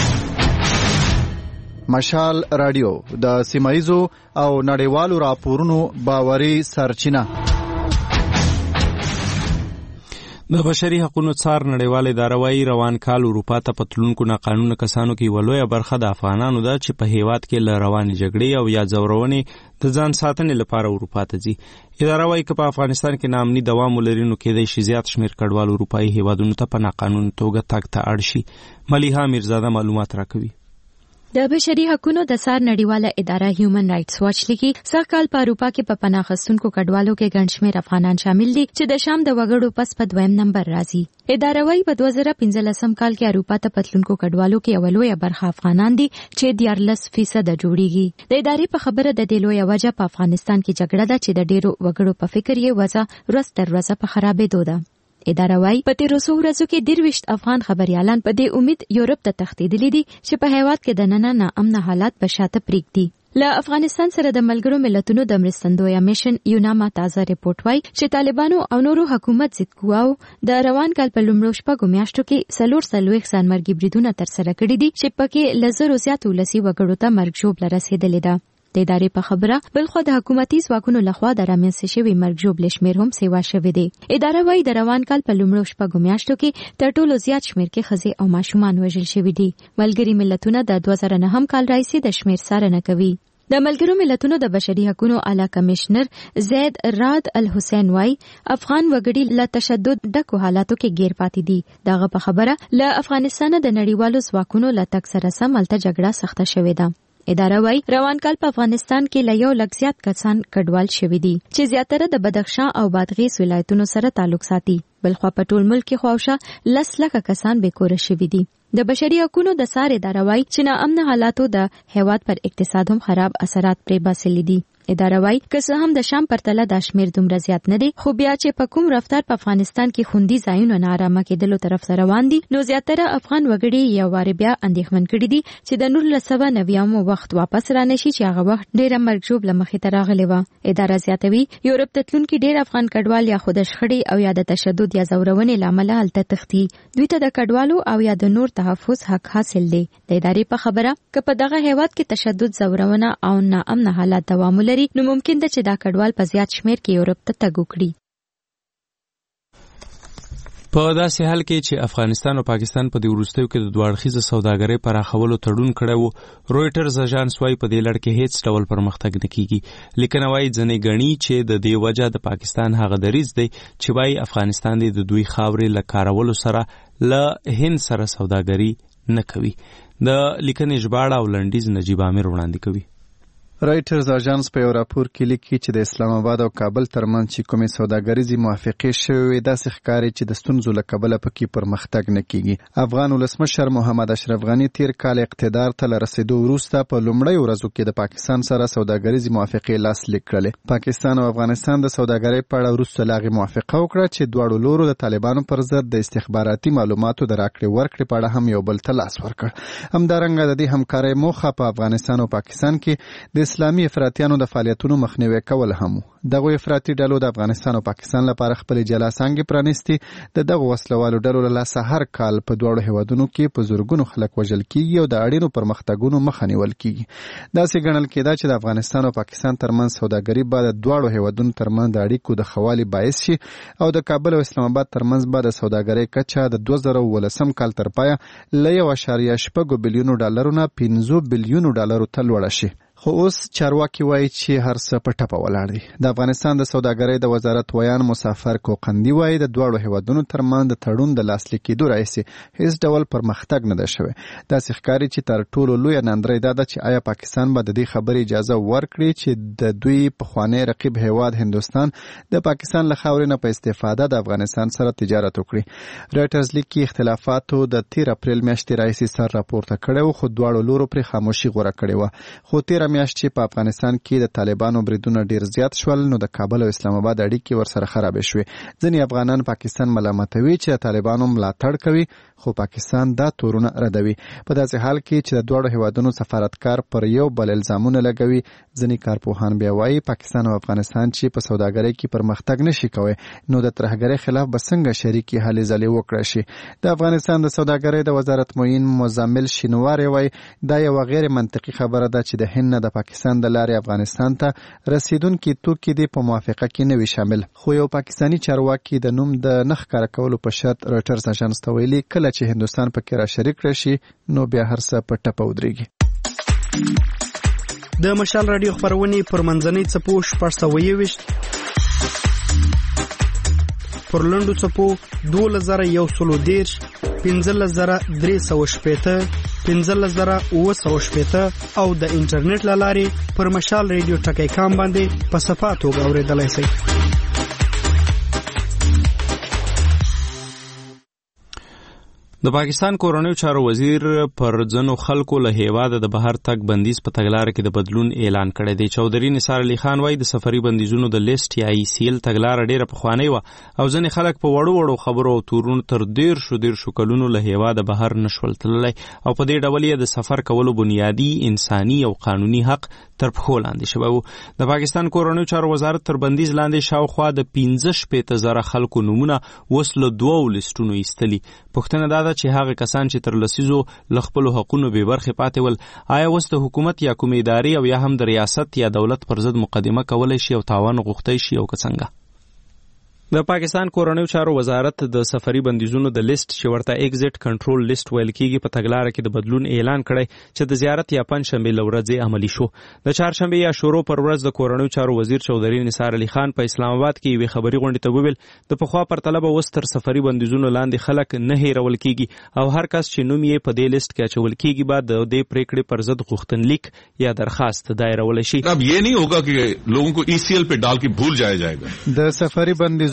L: مشال رادیو د سیمایزو او نړیوالو راپورونو باوري سرچینه.
A: د بشري حقوقو څار نړیواله اداره وايي روان کال اروپا ته په تلونکو ناقانونه کسانو کې ولویه برخه د افغانانو ده چې په هیواد کې له روانې جګړې او یا ځورونې د ځان ساتنې لپاره اروپا ته ځي. اداره وايي که په افغانستان کې ناامني دوام ولري نو کېدای شي زیات شمېر کډوال اروپایي هیوادونو ته په ناقانونه توګه تګ ته اړ شي. ملیحه میرزاده معلومات راکوي.
S: د بشري حقوقو د څار نړیواله اداره هیومن رائټس واچ لیکي سږ کال په اروپا کې په پناه اخیستونکو کډوالو کې ګڼ شمېر افغانان شامل دي چې د شام د وګړو پس په 2م نمبر راځي. اداره وايي په 2015 کال کې اروپا ته په تلونکو کډوالو کې یو لویه برخه افغانان دي چې 14% جوړیږي. د ادارې په خبره د دې لویه وجه په افغانستان کې جګړه ده چې د ډیرو وګړو په فکر یې وضع ورځ تر ورځه په خرابېدو ده. اداره وايي په 13 ورځو کې 23 افغان خبريالان په دې امید یورپ ته تښتېدلي دي چې په هیواد کې د نننه ناامنه حالات په شاته پرېږدي. له افغانستان سره د ملګرو ملتونو د مرستندویه میشن یوناما تازه ریپورت وايي چې طالبانو او نورو حکومت ضد قواو د روان کال په لومړیو شپږو میاشتو کې 440 ځانمرګي بریدونه ترسره کړي دي چې پکې له زرو زیات ولسي وګړو ته مرګ ژوبله رسېدلې ده. د ادارې په خبره بلخو د حکومتي ځواکونو لخوا د رامنځته شوي مرګ ژوبلې شمېر هم سیوا شوی دی. اداره وايي د روان کال په لومړیو شپږو میاشتو کې تر ټولو زیات شمېر کې ښځې او ماشومان وژل شوي دي. ملګري ملتونه د 2009 کال راهیسې د شمېر څارنه کوي. د ملګرو ملتونو د بشري حقوقو اعلی کمشنر زید راد الحسین وايي افغان وګړي له تشدد ډکو حالاتو کې گیر پاتې دي. دغه په خبره له افغانستان د نړیوالو ځواکونو له تګ سره سم هلته جګړه سخته شوې ده. اداره وايي روان کال په افغانستان کې له 1 لک زیات کسان کډوال شوي دي چې زیاتره د بدخشان او بادغیس ولایتونو سره تعلق ساتي. بلخوا په ټول ملک کې خواوشا 10 لک کسان بیکوره شوي دي. د بشري حقوقو د څار اداره وايي چې ناامنه حالاتو د هیواد پر اقتصاد هم خراب اثرات پرې باسلي دي. اداره وايي که څه هم د شام پرتله د شمیر دومره زیات نه دی، خو بیا چې په کوم رفتار په افغانستان کې خوندي ځایونه نارامه کېدلو طرف ته روان دي، نو زیاتره افغان وګړي یو واره بیا اندېښمن کړي دي چې د 1990 وخت واپس رانشي چې هغه وخت ډېره مرګ له مخې ته راغلی و. اداره زیاتوي یورپ ته تلونکي ډېر افغان کډوال یا خود شخړې او یا د تشدد یا زورونې له امله هلته تښتي. دوی ته د کډوالو او یا د نور تحفظ حق حاصل دی. د ادارې په خبره که په دغه هیواد کې تشدد، زورونه او ناامن حالات دوام ولري، نو ممکن ده چې دا کډوال په زیات شمیر کې یورپ ته تګ وکړي.
A: په داسې حال کې چې افغانستان او پاکستان په دې وروستیو کې د دوه اړخیزه سوداګرۍ پراخولو تړون کړی و، رویټرز اژانس وايي په دې لړ کې هیڅ ډول پرمختګ نه کیږي. لیکنه وايي ځینې ګڼي چې د دې وجه د پاکستان هغه دریځ دی چې وايي افغانستان د دوی خاورې له کارولو سره له هند سره سوداګري نه کوي. د لیکنې ژباړه او لنډیز نجیب عامر وړاندې کوي.
L: رایټرز اژانس په یو راپور کې لیکي چې د اسلام آباد او کابل ترمنځ چې کومې سوداګریزې موافقې شوې داسې ښکاري چې د ستونزو له کبله پکې پرمختګ نه کیږي. افغان ولسمشر محمد اشرف غني تیر کال اقتدار ته له رسیدو وروسته په لومړۍ ورځو کې د پاکستان سره سوداګریزې موافقې لاسلیک کړلې. پاکستان او افغانستان د سوداګرۍ په اړه وروسته له هغې موافقه وکړه چې دواړو لورو د طالبانو پر ضد د استخباراتي معلوماتو د راکړې ورکړې په اړه هم یو بل ته لاس ورکړ. همدارنګه د دې همکارۍ موخه په افغانستان او پاکستان کې د اسلامي افراطیانو د فعالیتونو مخنیوي کول هم. دغه افراطي ډلو د افغانستان او پاکستان لپاره خپل جلا څانګې پرانیستي. دغه وسلوالو ډلو له لاسه هر کال په دواړو هیوادونو کې په زرګونو خلک وژل کیږي او د اړینو پرمختګونو مخه نیول کیږي. داسې ګڼل کېده چې د افغانستان او پاکستان ترمنځ سوداګري به د دواړو هیوادونو ترمنځ د اړیکو د ښه والي باعث شي او د کابل او اسلام آباد ترمنځ به د سوداګرۍ کچه د 2019 کال تر پایه له 1.8 بلیونو ډالرو نه 5 بلیونو ډالرو ته لوړه شي. خو اوس چارواکي وایي چې هر څه په ټپه ولاړ دي. د افغانستان د سوداګرۍ د وزارت ویان مسافر کوقندي وایي د دواړو هیوادونو ترمنځ د تړون د لاسلیک کېدو راهیسې هیڅ ډول پرمختګ نه ده شوی. داسې ښکاري چې تر ټولو لویه نندرۍ دا ده چې آیا پاکستان به د دې خبرې اجازه ورکړي چې د دوی پخوانی رقیب هیواد هندوستان د پاکستان له خاورې نه په استفاده د افغانستان سره تجارت وکړي. رایټرز لیکي اختلافاتو د 13 اپریل میاشتې راهیسې سر راپورته کړی و، خو دواړو لورو پرې خاموشي غوره کړې وه. خو 13 میاشت چې په افغانستان کې د طالبانو بریدونه ډیر زیات شول، نو د کابل او اسلام آباد اړیکې ورسره خراب شوې. ځینې افغانان پاکستان ملامتوي چې طالبانو ملاتړ کوي، خو پاکستان دا تورونه ردوي. په داسې حال کې چې د دوه هیوادونو سفارتکار پر یو بل الزامونه لګوي، ځینې کارپوهان بیا وایي پاکستان او افغانستان چې په سوداګرۍ کې پرمختګ نشي کوي، نو د ترهګرۍ خلاف به څنګه شریکي هلې ځلې وکړي شي. د افغانستان د سوداګرۍ د وزارت معین مزمل شینواری وایي دا یو غیر منطقي خبره ده چې د هند نه د پاکستان د لارې افغانستان ته رسیدونکي توکي دې په موافقه کې نه وي شامل. خو یو پاکستانی چارواکي د نوم د نه ښکاره کولو په شرط رایټرز اژانس ته ویلي کله چې هندوستان پکې را شریک راشي نو بیا هر څه په ټپه ودرېږي.
H: د مشال رادیو خبرونه پر منځنۍ څپو 620 پر لنډو څپو 2110 15380 15980 او د انټرنیټ لارې پر مشال رادیو ټکی کام باندې په صفه توګه اورېدلای شئ.
A: د پاکستان کورنیو چارو وزیر پر ځنو خلکو له هیواده د بهر تګ بندیز په تګلارې کې د بدلون اعلان کړی دی. چودري نثار علي خان وایي د سفري بندیزونو د لیست یا ICL تګلاره ډیره پخوانۍ وه او ځینې خلک په وړو خبرو او تورونو تر 13 کلونو له هیواده بهر نشول تللی او په دې ډول یې د سفر کولو بنیادی انساني او قانوني حق تر پښو لاندې شوی و. د پاکستان کورنیو چارو وزارت تر بندیز لاندې شاوخوا د 15,000 خلکو نومونه اوس له 2 لیستونو ایستلي. پوښتنه دا ده چې هغه کسان چې تر لسیزو له خپلو حقونو بې برخې پاتې ول، آیا اوس د حکومت یا کومې ادارې او یا هم د ریاست یا دولت پر ضد مقدمه کولی شي او تاوان غوښتی شي او که څنګه؟ د پاکستان کورنیو چارو وزارت د سفري بندیزونو د لیست چې ورته ایگزیټ کنټرول لیست ویل کیږي په تګلاره کې د بدلون اعلان کړی چې د زیارت یا پنځشنبه لورځې عملی شو. د چهارشنبه یا شورو پر ورځ د کورنیو چارو وزیر چودري نثار علي خان په اسلام آباد کې یوې خبري غونډې ته وویل د پخوا پر طلبه وستر سفري بندیزونو لاندې خلک نه هیرول کیږي او هر کس چې نوم یې په دې لیست کې اچول کیږي بعد د دې پریکړې پر ضد غوښتنلیک یا درخواست دایرول شي.
T: اب یہ نہیں ہوگا کہ لوگوں کو ECL पे डाल के भूल जाया जाएगा.
L: د سفري بندیزونو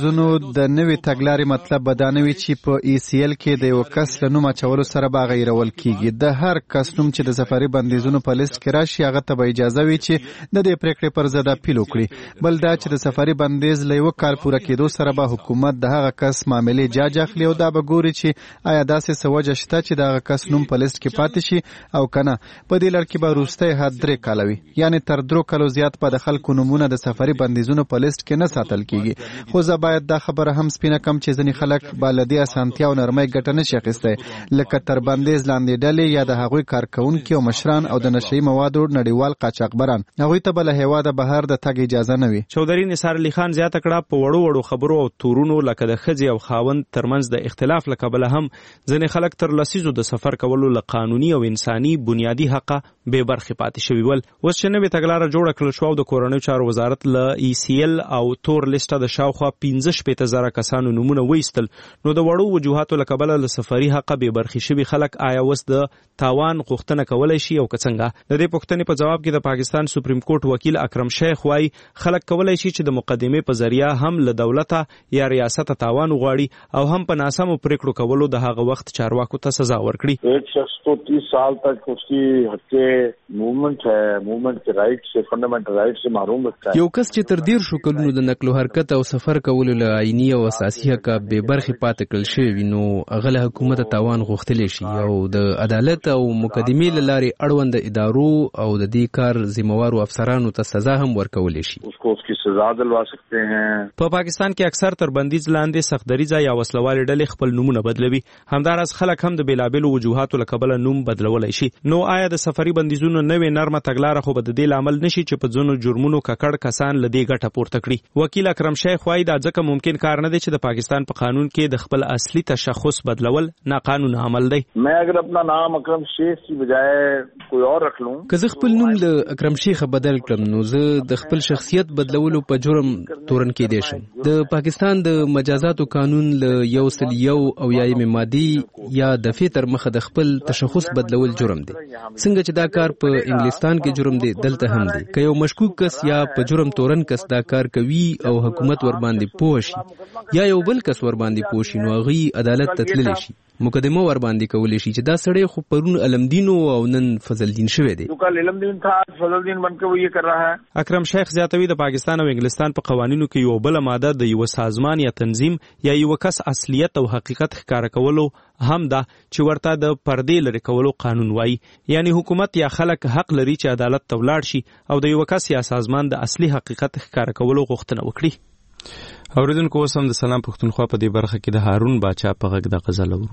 L: بندیزونو د نوې تګلارې مطلب به دا نه وي چې په ECL کې د یو کس له نوم اچولو سره به غیرول کیږي. د هر کس نوم چې د سفري بندیزونو په لیست کې راشي هغه ته به اجازه وي چې د دې پریکړې پر ضد اپیل وکړي. بل دا چې د سفري بندیز له یو کال پوره کېدو سره به حکومت د هغه کس معاملې جاج اخلي او دا به ګوري چې آیا داسې څه وجه شته چې د هغه کس نوم په لیست کې پاتې شي او کنه. په دې لړ کې به وروستی حد 3 کاله وي، یعنی تر 3 کالو زیات به د خلکو نومونه د سفري بندیزونو په لیست کې نه ساتل کیږي. خو زه باید دا خبره هم سپینه کم چې ځینې خلک به له دې اسانتیا او نرمۍ ګټه نشي اخیستی، لکه تر بندیز لاندې ډلې یا د هغوی کارکوونکي او مشران او د نشهیي موادو نړیوال قاچاقبران. هغوی ته به له هېواده بهر د تګ اجازه نه وي.
A: چودري نثار علي خان زیاته کړه په وړو خبرو او تورونو لکه د ښځې او خاوند ترمنځ د اختلاف له کبله هم ځینې خلک تر لسیزو د سفر کولو له قانوني او انساني بنیادي حقه بې برخې پاتې شوي ول. اوس چې نوې تګلاره جوړه کړل شوه او د کورنیو چارو وزارت له ECL او تور لیسته د شاوخوا 15,000 کسانو نومونه وایستل، نو د وړو وجوهاتو له کبله له سفري حقه بې برخې شوي خلک آیا اوس د تاوان غوښتنه کولی شي او که څنګه؟ د دې پوښتنې په جواب کې د پاکستان سپریم کورټ وکیل اکرم شیخ وایي خلک کولی شي چې د مقدمې په ذریعه هم له دولته یا ریاسته تاوان وغواړي او هم په ناسمو پریکړو کولو د هغه وخت چارواکو ته سزا ورکړي.
F: ایک شخص تو 30 سال تک اس کی حق موومنٹ ہے، موومنٹ کے رائٹ سے فنڈامنٹل رائٹ سے محروم رکھتا ہے.
T: یو کس چې تر 13 کلونو د نقل او حرکت او سفر کولو له عیني او اساسي حق به برخې پاتې کړل شوی نو غله حکومت تاوان غوښتلی شي او د عدالت او مقدمې له لارې اړوند ادارو او د دې کار ذمہوارو افسرانو ته سزا هم ورکولی شي.
F: اس کو اس کی سزا دلوا سکتے ہیں.
A: په پاکستان کې اکثر تر بندیز لاندې سختدریزه یا وسلوالې ډلې خپل نومونه بدلوي. همداراز خلک هم د بیلابیلو وجوهاتو له کبله نوم بدلولی شي. نو آیا د سفري بندیزونو نوې نرمه تګلاره خو به د دې لامل نشي چې په ځینو جرمونو ککړ کسان له دې ګټه پورته کړي؟ وکیل اکرم شیخ وایي دا ځکه ممکن کار نه دی چې د پاکستان په قانون کې د خپل اصلي تشخص بدلول ناقانونه عمل دی.
F: میں اگر اپنا نام اکرم شیخ کی بجائے کوئی اور رکھ لوں،
T: که زه خپل نوم له اکرم شیخ بدل کړم نو زه د خپل شخصیت بدلولو په جرم تورن کېدی شم. د پاکستان د مجازاتو قانون له 101 او یایم مادي یا دفعې تر مخه د خپل تشخص بدلول جرم دی. څنګه چې دا کار په انګلستان کې جرم دی دلته هم دی. که یو مشکوک کس یا په جرم تورن کس دا کار کوي او حکومت ور باندې پوه شي یا یو بل کس ور باندې پوه شي نو هغه عدالت ته تللی شي، مقدمه ور باندې کولی شي چې دا سړی خو پرون علمدین او نن فضلدین شوی دی.
F: کل علمدین تھا فضلدین بن کے وہ یہ کر رہا ہے.
A: اکرم شیخ زیاتوي د پاکستان او انګلستان په قوانینو کې یو بل ماده د یو سازمان یا تنظیم یا یو کس اصلیت او حقیقت ښکاره کولو هم دا چې ورته د پردې لري کولو قانون وایي، یعنی حکومت یا خلک حق لري چې عدالت ته ولاړ شي او د یو کس یا سازمان د اصلي حقیقت ښکاره کولو غوښتنه وکړي. اوریدونکو اوس هم د سلام پښتونخوا په دې برخه کې د هارون باچا په غږ د غزل اورو.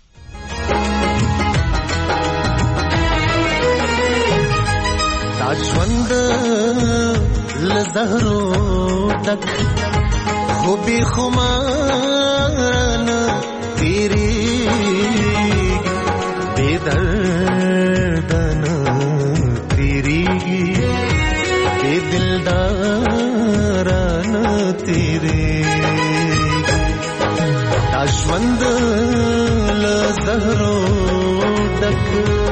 P: ژوند لزهرو تک خوبی خمارن تیری بے دردن تیری بے دلدارن تیری ژوند لزهرو تک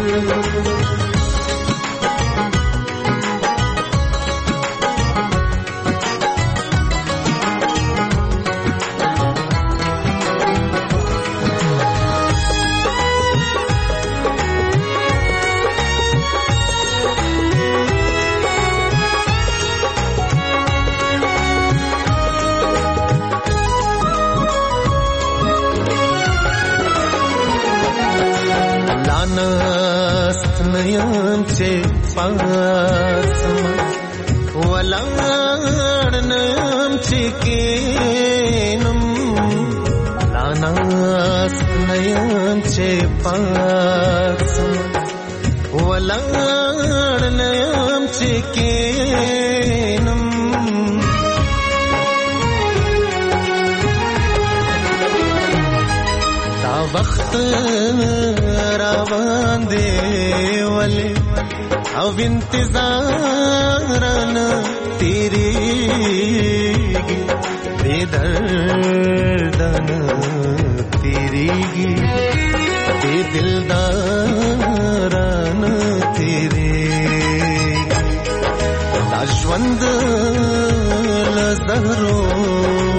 P: نست نیم چه پاسم ولار نیم چه کینم لانست نیم چه پاسم ولار نیم چه کینم تا وقت روان دی ولی او انتظارن تیریگی بے دردن تیریگی بے دلدارن تیریگی دا ژوند لزهرو ډک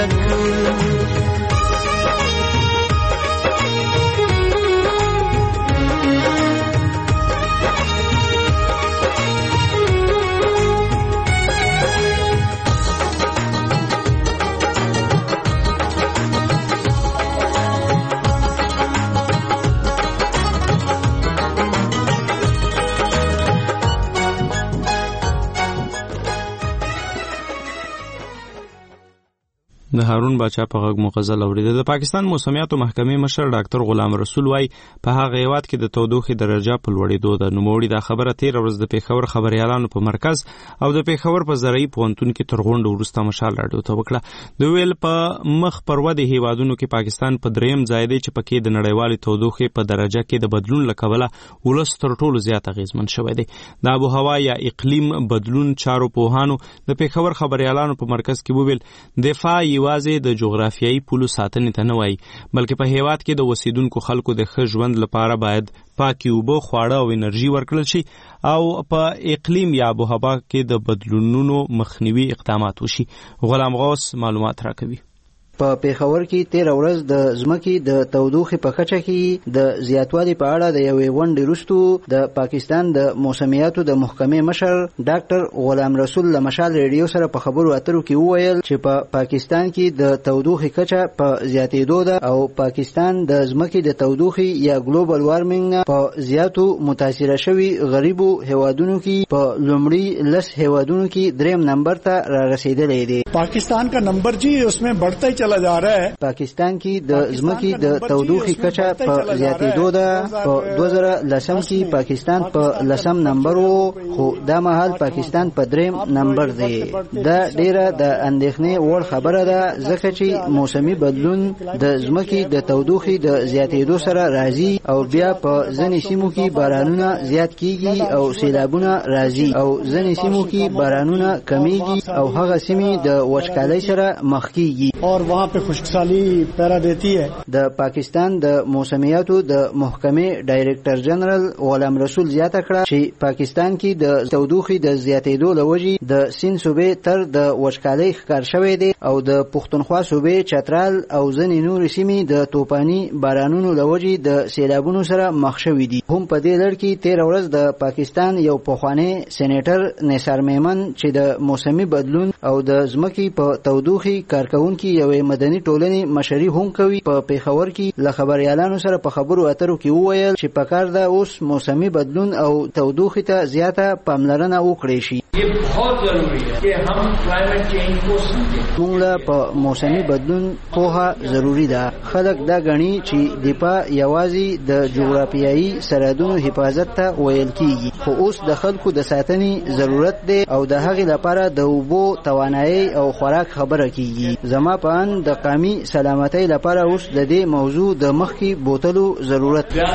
A: د هارون باچا په غږ مغزل اوریده. د پاکستان موسمیاتو محکمې مشر ډاکټر غلام رسول وای په هغه هیواد کې د تودوخې درجه په لوړېدو ده. نوموړي دا خبره تیر ورځ د پیښور خبريالانو په مرکز او د پیښور په زرعي پوهنتون کې تر غونډې وروسته مشال راډیو ته وکړه. د ویل په مخ پر ودې هیوادونو کې پاکستان په دریم ځای دی چې پکې د نړیوالې تودوخې په درجه کې د بدلون لکوله ولس تر ټولو زیات اغیزمن شوی دی. د آب و هوا یا اقلیم بدلون چارو پوهانو د پیښور خبريالانو په مرکز کې وویل دفاع یوازې د جغرافیایي پولو ساتنې ته نه وایي بلکې په هیواد کې د اوسیدونکو خلکو د ښه ژوند لپاره باید پاکي اوبه، خواړه او انرژي ورکړل شي او په اقلیم یا آب و هوا کې د بدلونونو مخنیوي اقدامات وشي. غلام غوث معلومات راکوي.
U: په پیښور کې 13 ورځ د ځمکې د تودوخې په کچه کې د زیاتوالي په اړه د یوې غونډې وروسته د پاکستان د موسمیاتو د محکمې مشر ډاکټر غلام رسول له مشال ریډیو سره په خبرو اترو کې وویل چې په پاکستان کې د تودوخې کچه په زیاتېدو ده او پاکستان د ځمکې د تودوخې یا ګلوبل وارمنګ په زیاتو متاثره شوي غریبو هیوادونو کې په لومړي 10 هیوادونو کې دریم نمبر ته را رسیدلی دی.
V: پاکستان کا نمبر جی उसमें बढ़ता ही चला जा रहा है.
U: پاکستان کې د ځمکې د تودوخې کچه په زیاتېدو ده. په 2010 کې پاکستان په 10 نمبر وو خو دا مهال پاکستان په دریم نمبر دی. دا ډیره د اندېښنې وړ خبره ده ځکه چې موسمي بدلون د ځمکې د تودوخې د زیاتېدو سره راځي او بیا په ځینې سیمو کې بارانونه زیات کیږي او سیلابونه راځي او ځینې سیمو کې بارانونه کمیږي او هغه سیمې د وچکالۍ سره مخ کیږي
V: اور وहाँ पे खुशहाली पैरा देती है.
U: د پاکستان د موسمیاتو د محکمې ډایریکټر جنرال غلام رسول زیاته کړه چې پاکستان کې د تودوخې د زیاتېدو لوجې د سین صوبې تر د وچکالۍ ښکار شوی دی او د پښتونخوا صوبې چترال او ځینې نورې سیمې د توپاني بارانونو لوجې د سیلابونو سره مخ شوي دي. هم په دې لړ کې 13 ورځ د پاکستان یو پخوانی سېنیټر نثار میمن چې د موسمي بدلون او د ځمکې په تودوخې کارکونکي یوې مدني ټولنې مشري هم کوي په پیښور کې له خبريالانو سره په خبرو اترو کې وویل چې پکار ده اوس موسمي بدلون او تودوخې ته زیاته پاملرنه وکړي شي.
W: ये बहुत जरूरी है कि हम क्लाइमेट चेंज को समझें.
U: موږ په موسمي بدلون پوهه ضروری ده. خلک دا غني چې دفاع یوازې د جغرافیایي سرحدونو حفاظت ته ویل کیږي خو اوس د خلکو د ساتنې ضرورت دی او د هغې لپاره د اوبو توانایي او خوراک خبره کیږي. زما په ان د قومي سلامتۍ لپاره اوس د دې موضوع د مخکې بوتلو ضرورت دی.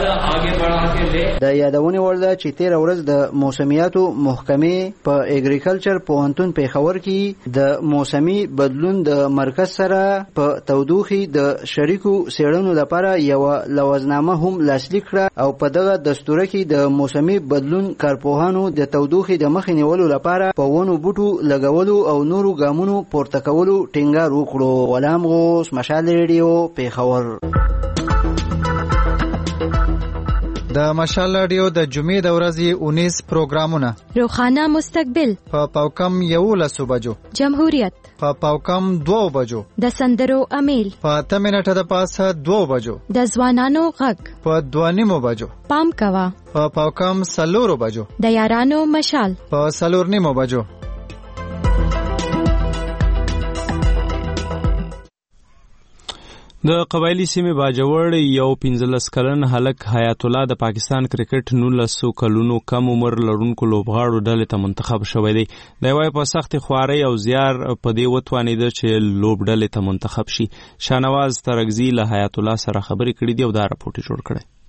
U: د یادونې وړ ده چې 13 ورځ د موسمیاتو محکمې په اګریکلچر پوهنتون پیښور کې د موسمي بدلون د مرکز سره په تودوخې د شریکو څېړنو لپاره یو لوازنامه هم لاسلیک کړه او په دغه دستور کې د موسمي بدلون کارپوهانو د تودوخې د مخې نیولو لپاره په ونو بوټو لګولو او نورو ګامونو پورته کولو ټینګار وکړو. غلام غوث، مشال ریډیو، پیښور.
L: د مشال رادیو د جمعې د ورځې 19 پروګرامونه:
S: روخانه مستقبل
L: په پاوکم 11 بجو،
S: جمهوریت
L: په پاوکم 2 بجو،
S: د سندرو امیل
L: په 8 منټه د پاسه 2 بجو،
S: د ځوانانو غږ
L: په 2:30 بجو،
S: پام کوا
L: په پاوکم 4 بجو،
S: د یارانو مشال
L: په 4:30 بجو.
A: د قبایلی سیمې باجوړ یو 15 کلن هلک حیات الله د پاکستان کرکټ 19 کلونو کم عمر لرونکو لوبغاړو ډلې ته منتخب شوی دی. د یوې په سخت خواري او زیار په دې وتوانید چې لوب ډلې ته منتخب شي. شانواز ترغزی له حیات الله سره خبرې کړې دی او دا راپورټ جوړ کړی.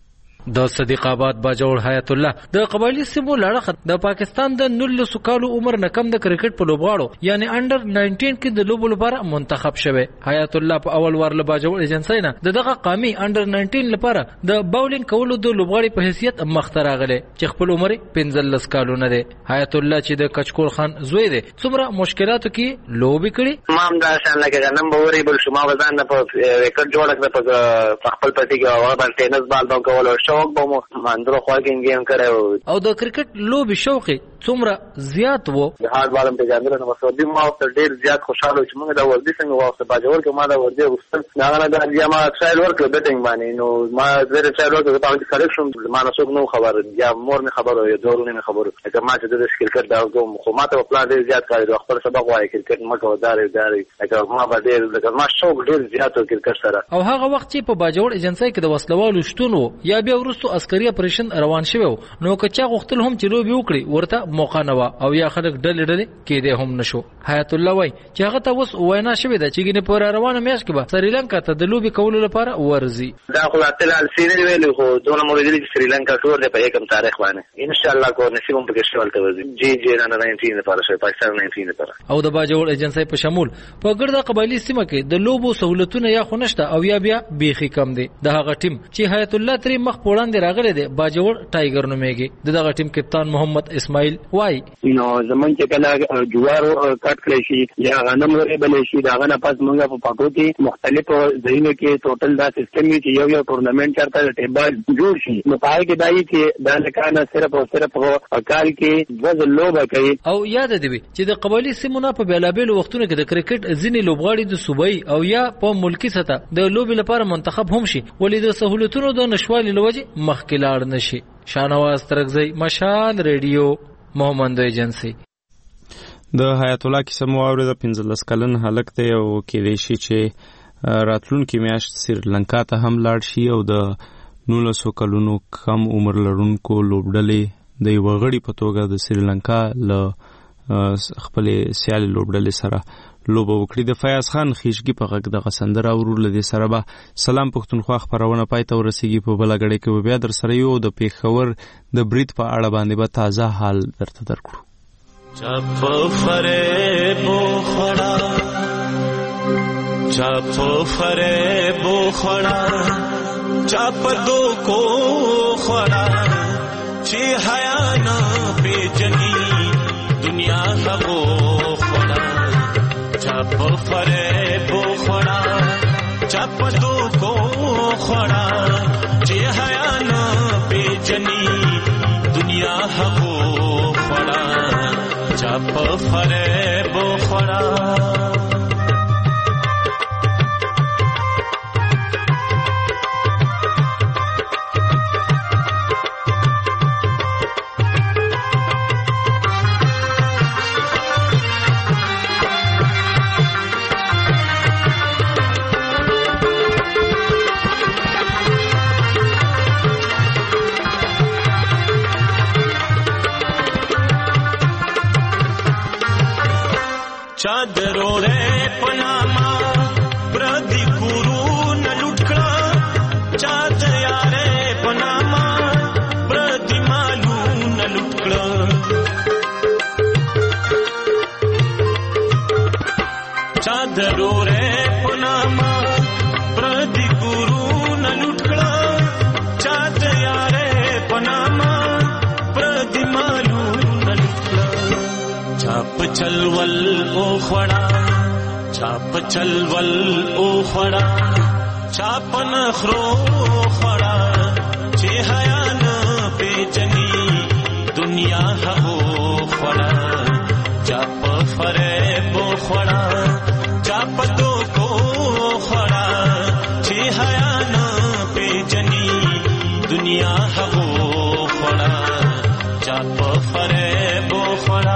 D: د صدیق آباد باجوړ حیات الله د قبایلی سیمو لړخ د پاکستان د 19 کالو عمر نه کم د کرکټ په لوبغاړو یعنی انډر 19 کې د لوبو لپاره منتخب شوه. حیات الله په اول وار له باجوړ ایجنسی نه دغه قامي انډر 19 لپاره د باولینګ کولو د لوبغاړي په حیثیت مخته راغله چې خپل عمر 15 کالونه ده. حیات الله چې د کچکول خان زوی دی څومره مشکلاتو کې لوبي کړي
G: ما هم دا شان لکه نن به وری بل شما وزن په ریکارډ جوړ کړ په خپل پټي کې او بل ټینس بال به کول شوق به مو اندرو خواږه گیم کړو
D: او د کرکټ لوبي شوق څومره زیات وو.
G: هارد بالم په ځاندره نو مسعودي ما او ډیر زیات خوشاله چې موږ دا ورزش څنګه واسه باجوړ کې ما دا ورزش وستل دا نه دا ما ټرایل ورک بیټینګ باندې نو ما زه ټرایل ورک په باندې سلیکشن ما نه څوک نو خبر یا مور نه خبر یا دورونه نه خبر اګه ما چې د کرکټ دا کوم خو ما ته پلان ډیر زیات کاری خپل سبق وایي کرکټ مکو داري اګه ما به ډیر لکه ما شوق ډیر زیات کرکټ سره.
D: او هغه وخت چې په باجوړ ایجنسی کې د وسلوالو شتون یا بیا ورستو عسکري اپریشن روان شوی نو که چا غوښتل هم چې لوبي وکړي ورته موقع نه و او یا خلک ډلې کېده هم نشو. حیات الله وای چې هغه ته وس وینا شوی د چېګنې پر روانه میاشت کې به سریلانکا ته د لوبي کولو لپاره ورزي.
G: دا خو اتلال سینری ویلو خو دونه مو دې چې سریلانکا ټور دی په یکم تاریخ باندې ان شاء الله کو نصیب هم پکې شوال ته ورزي جی نه 19 لپاره شوی پاکستان 19 لپاره.
D: او د باجوړ ایجنسی په شمول په ګرده قبایلی سیمه کې د لوبو سہولتونه یا خنشته او یا بیا بیخي کم دي. د هغه ټیم چې حیات الله تری مخ پوړاندې راغلی دی باجوړ ټایګر نومېږي. دغه ټیم کپتان محمد اسماعیل وای
I: نو زمون چې کله جوار کټ کړی شي یا غنم لري بلې شي دا غنه پس موږ په پاکو کې مختلفو ځایونو کې ټوټل دا سیستم چې یو ټورنمنت چرته ټیبل جوړ شي نو پای کې دای چې دا لکانه صرف او صرف کال کې وځ لوبه کوي.
D: او یاد دی چې د قبایلی سیمونو په بیلابل وختونو کې د کرکټ ځینې لوبغاړي د صوبایي او یا په ملکی سطح د لوبي لپاره منتخب هم شي ولې د سہولتونو د نشوالي لوجه مخکې لاړ نشي. شانواز ترغزی مشال ریډیو محمد ایجنسی.
A: د حیات الله کیسه مو اورېده 15 کلن هلک دی او کېدای شي چې راتلونکي میاشت سریلانکا ته هم لاړ شي او د 19 کلونو کم عمر لرونکو لوبډلې د یوه غړي په توګه د سریلانکا له خپلې سیالې لوبډلې سره لوبه وکړي. د فیاض خان خیشګي په غږ دغه سندره اورو له دې سره به سلام پښتونخوا خپرونه پای ته ورسیږي. په بله غړۍ کې به بیا در سره یو د پېښور د برید په اړه باندې به تازه حال درته درکړو.
P: چپ فریب خوڑا چپ فریب خوڑا چپ دو کو خوڑا چی حیا نہ پیجنی دنیا ہو خوڑا چپ فریب خوڑا چپ دو کو خوڑا چی حیا نہ پیجنی دنیا ہو خوڑا چپ فریب خوڑا چادرو رے پناما پردی کورو نہ لٹکڑا چادیا رے پناما پردی مالو نہ لٹکڑا چادرو رے پناما پردی کورو نہ لٹکڑا چادیا رے پناما پردی مالو نہ لٹکڑا چاپ چلول او خوڑا چاپ چلول او خوڑا چاپ نخرو خوڑا چی حیا نہ پیجنی دنیا ہو خوڑا چاپ فریب خوڑا چاپ دو کو خوڑا چی حیا نہ پیجنی دنیا ہو خوڑا چاپ فریب خوڑا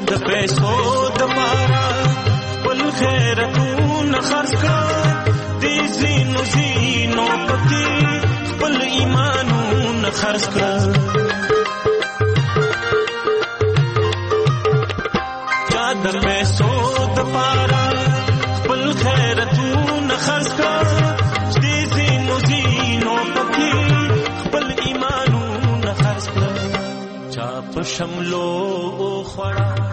P: د پیسو د پاره ول خیرتونه خرڅ کړه دې زینو پکې خپل ایمانونه خرڅ کړه چا د پیسو د پاره خپل خیرتونه خرڅ کړه دې زینو پکې خپل ایمانونه خرڅ کړه چا په شملو خوړه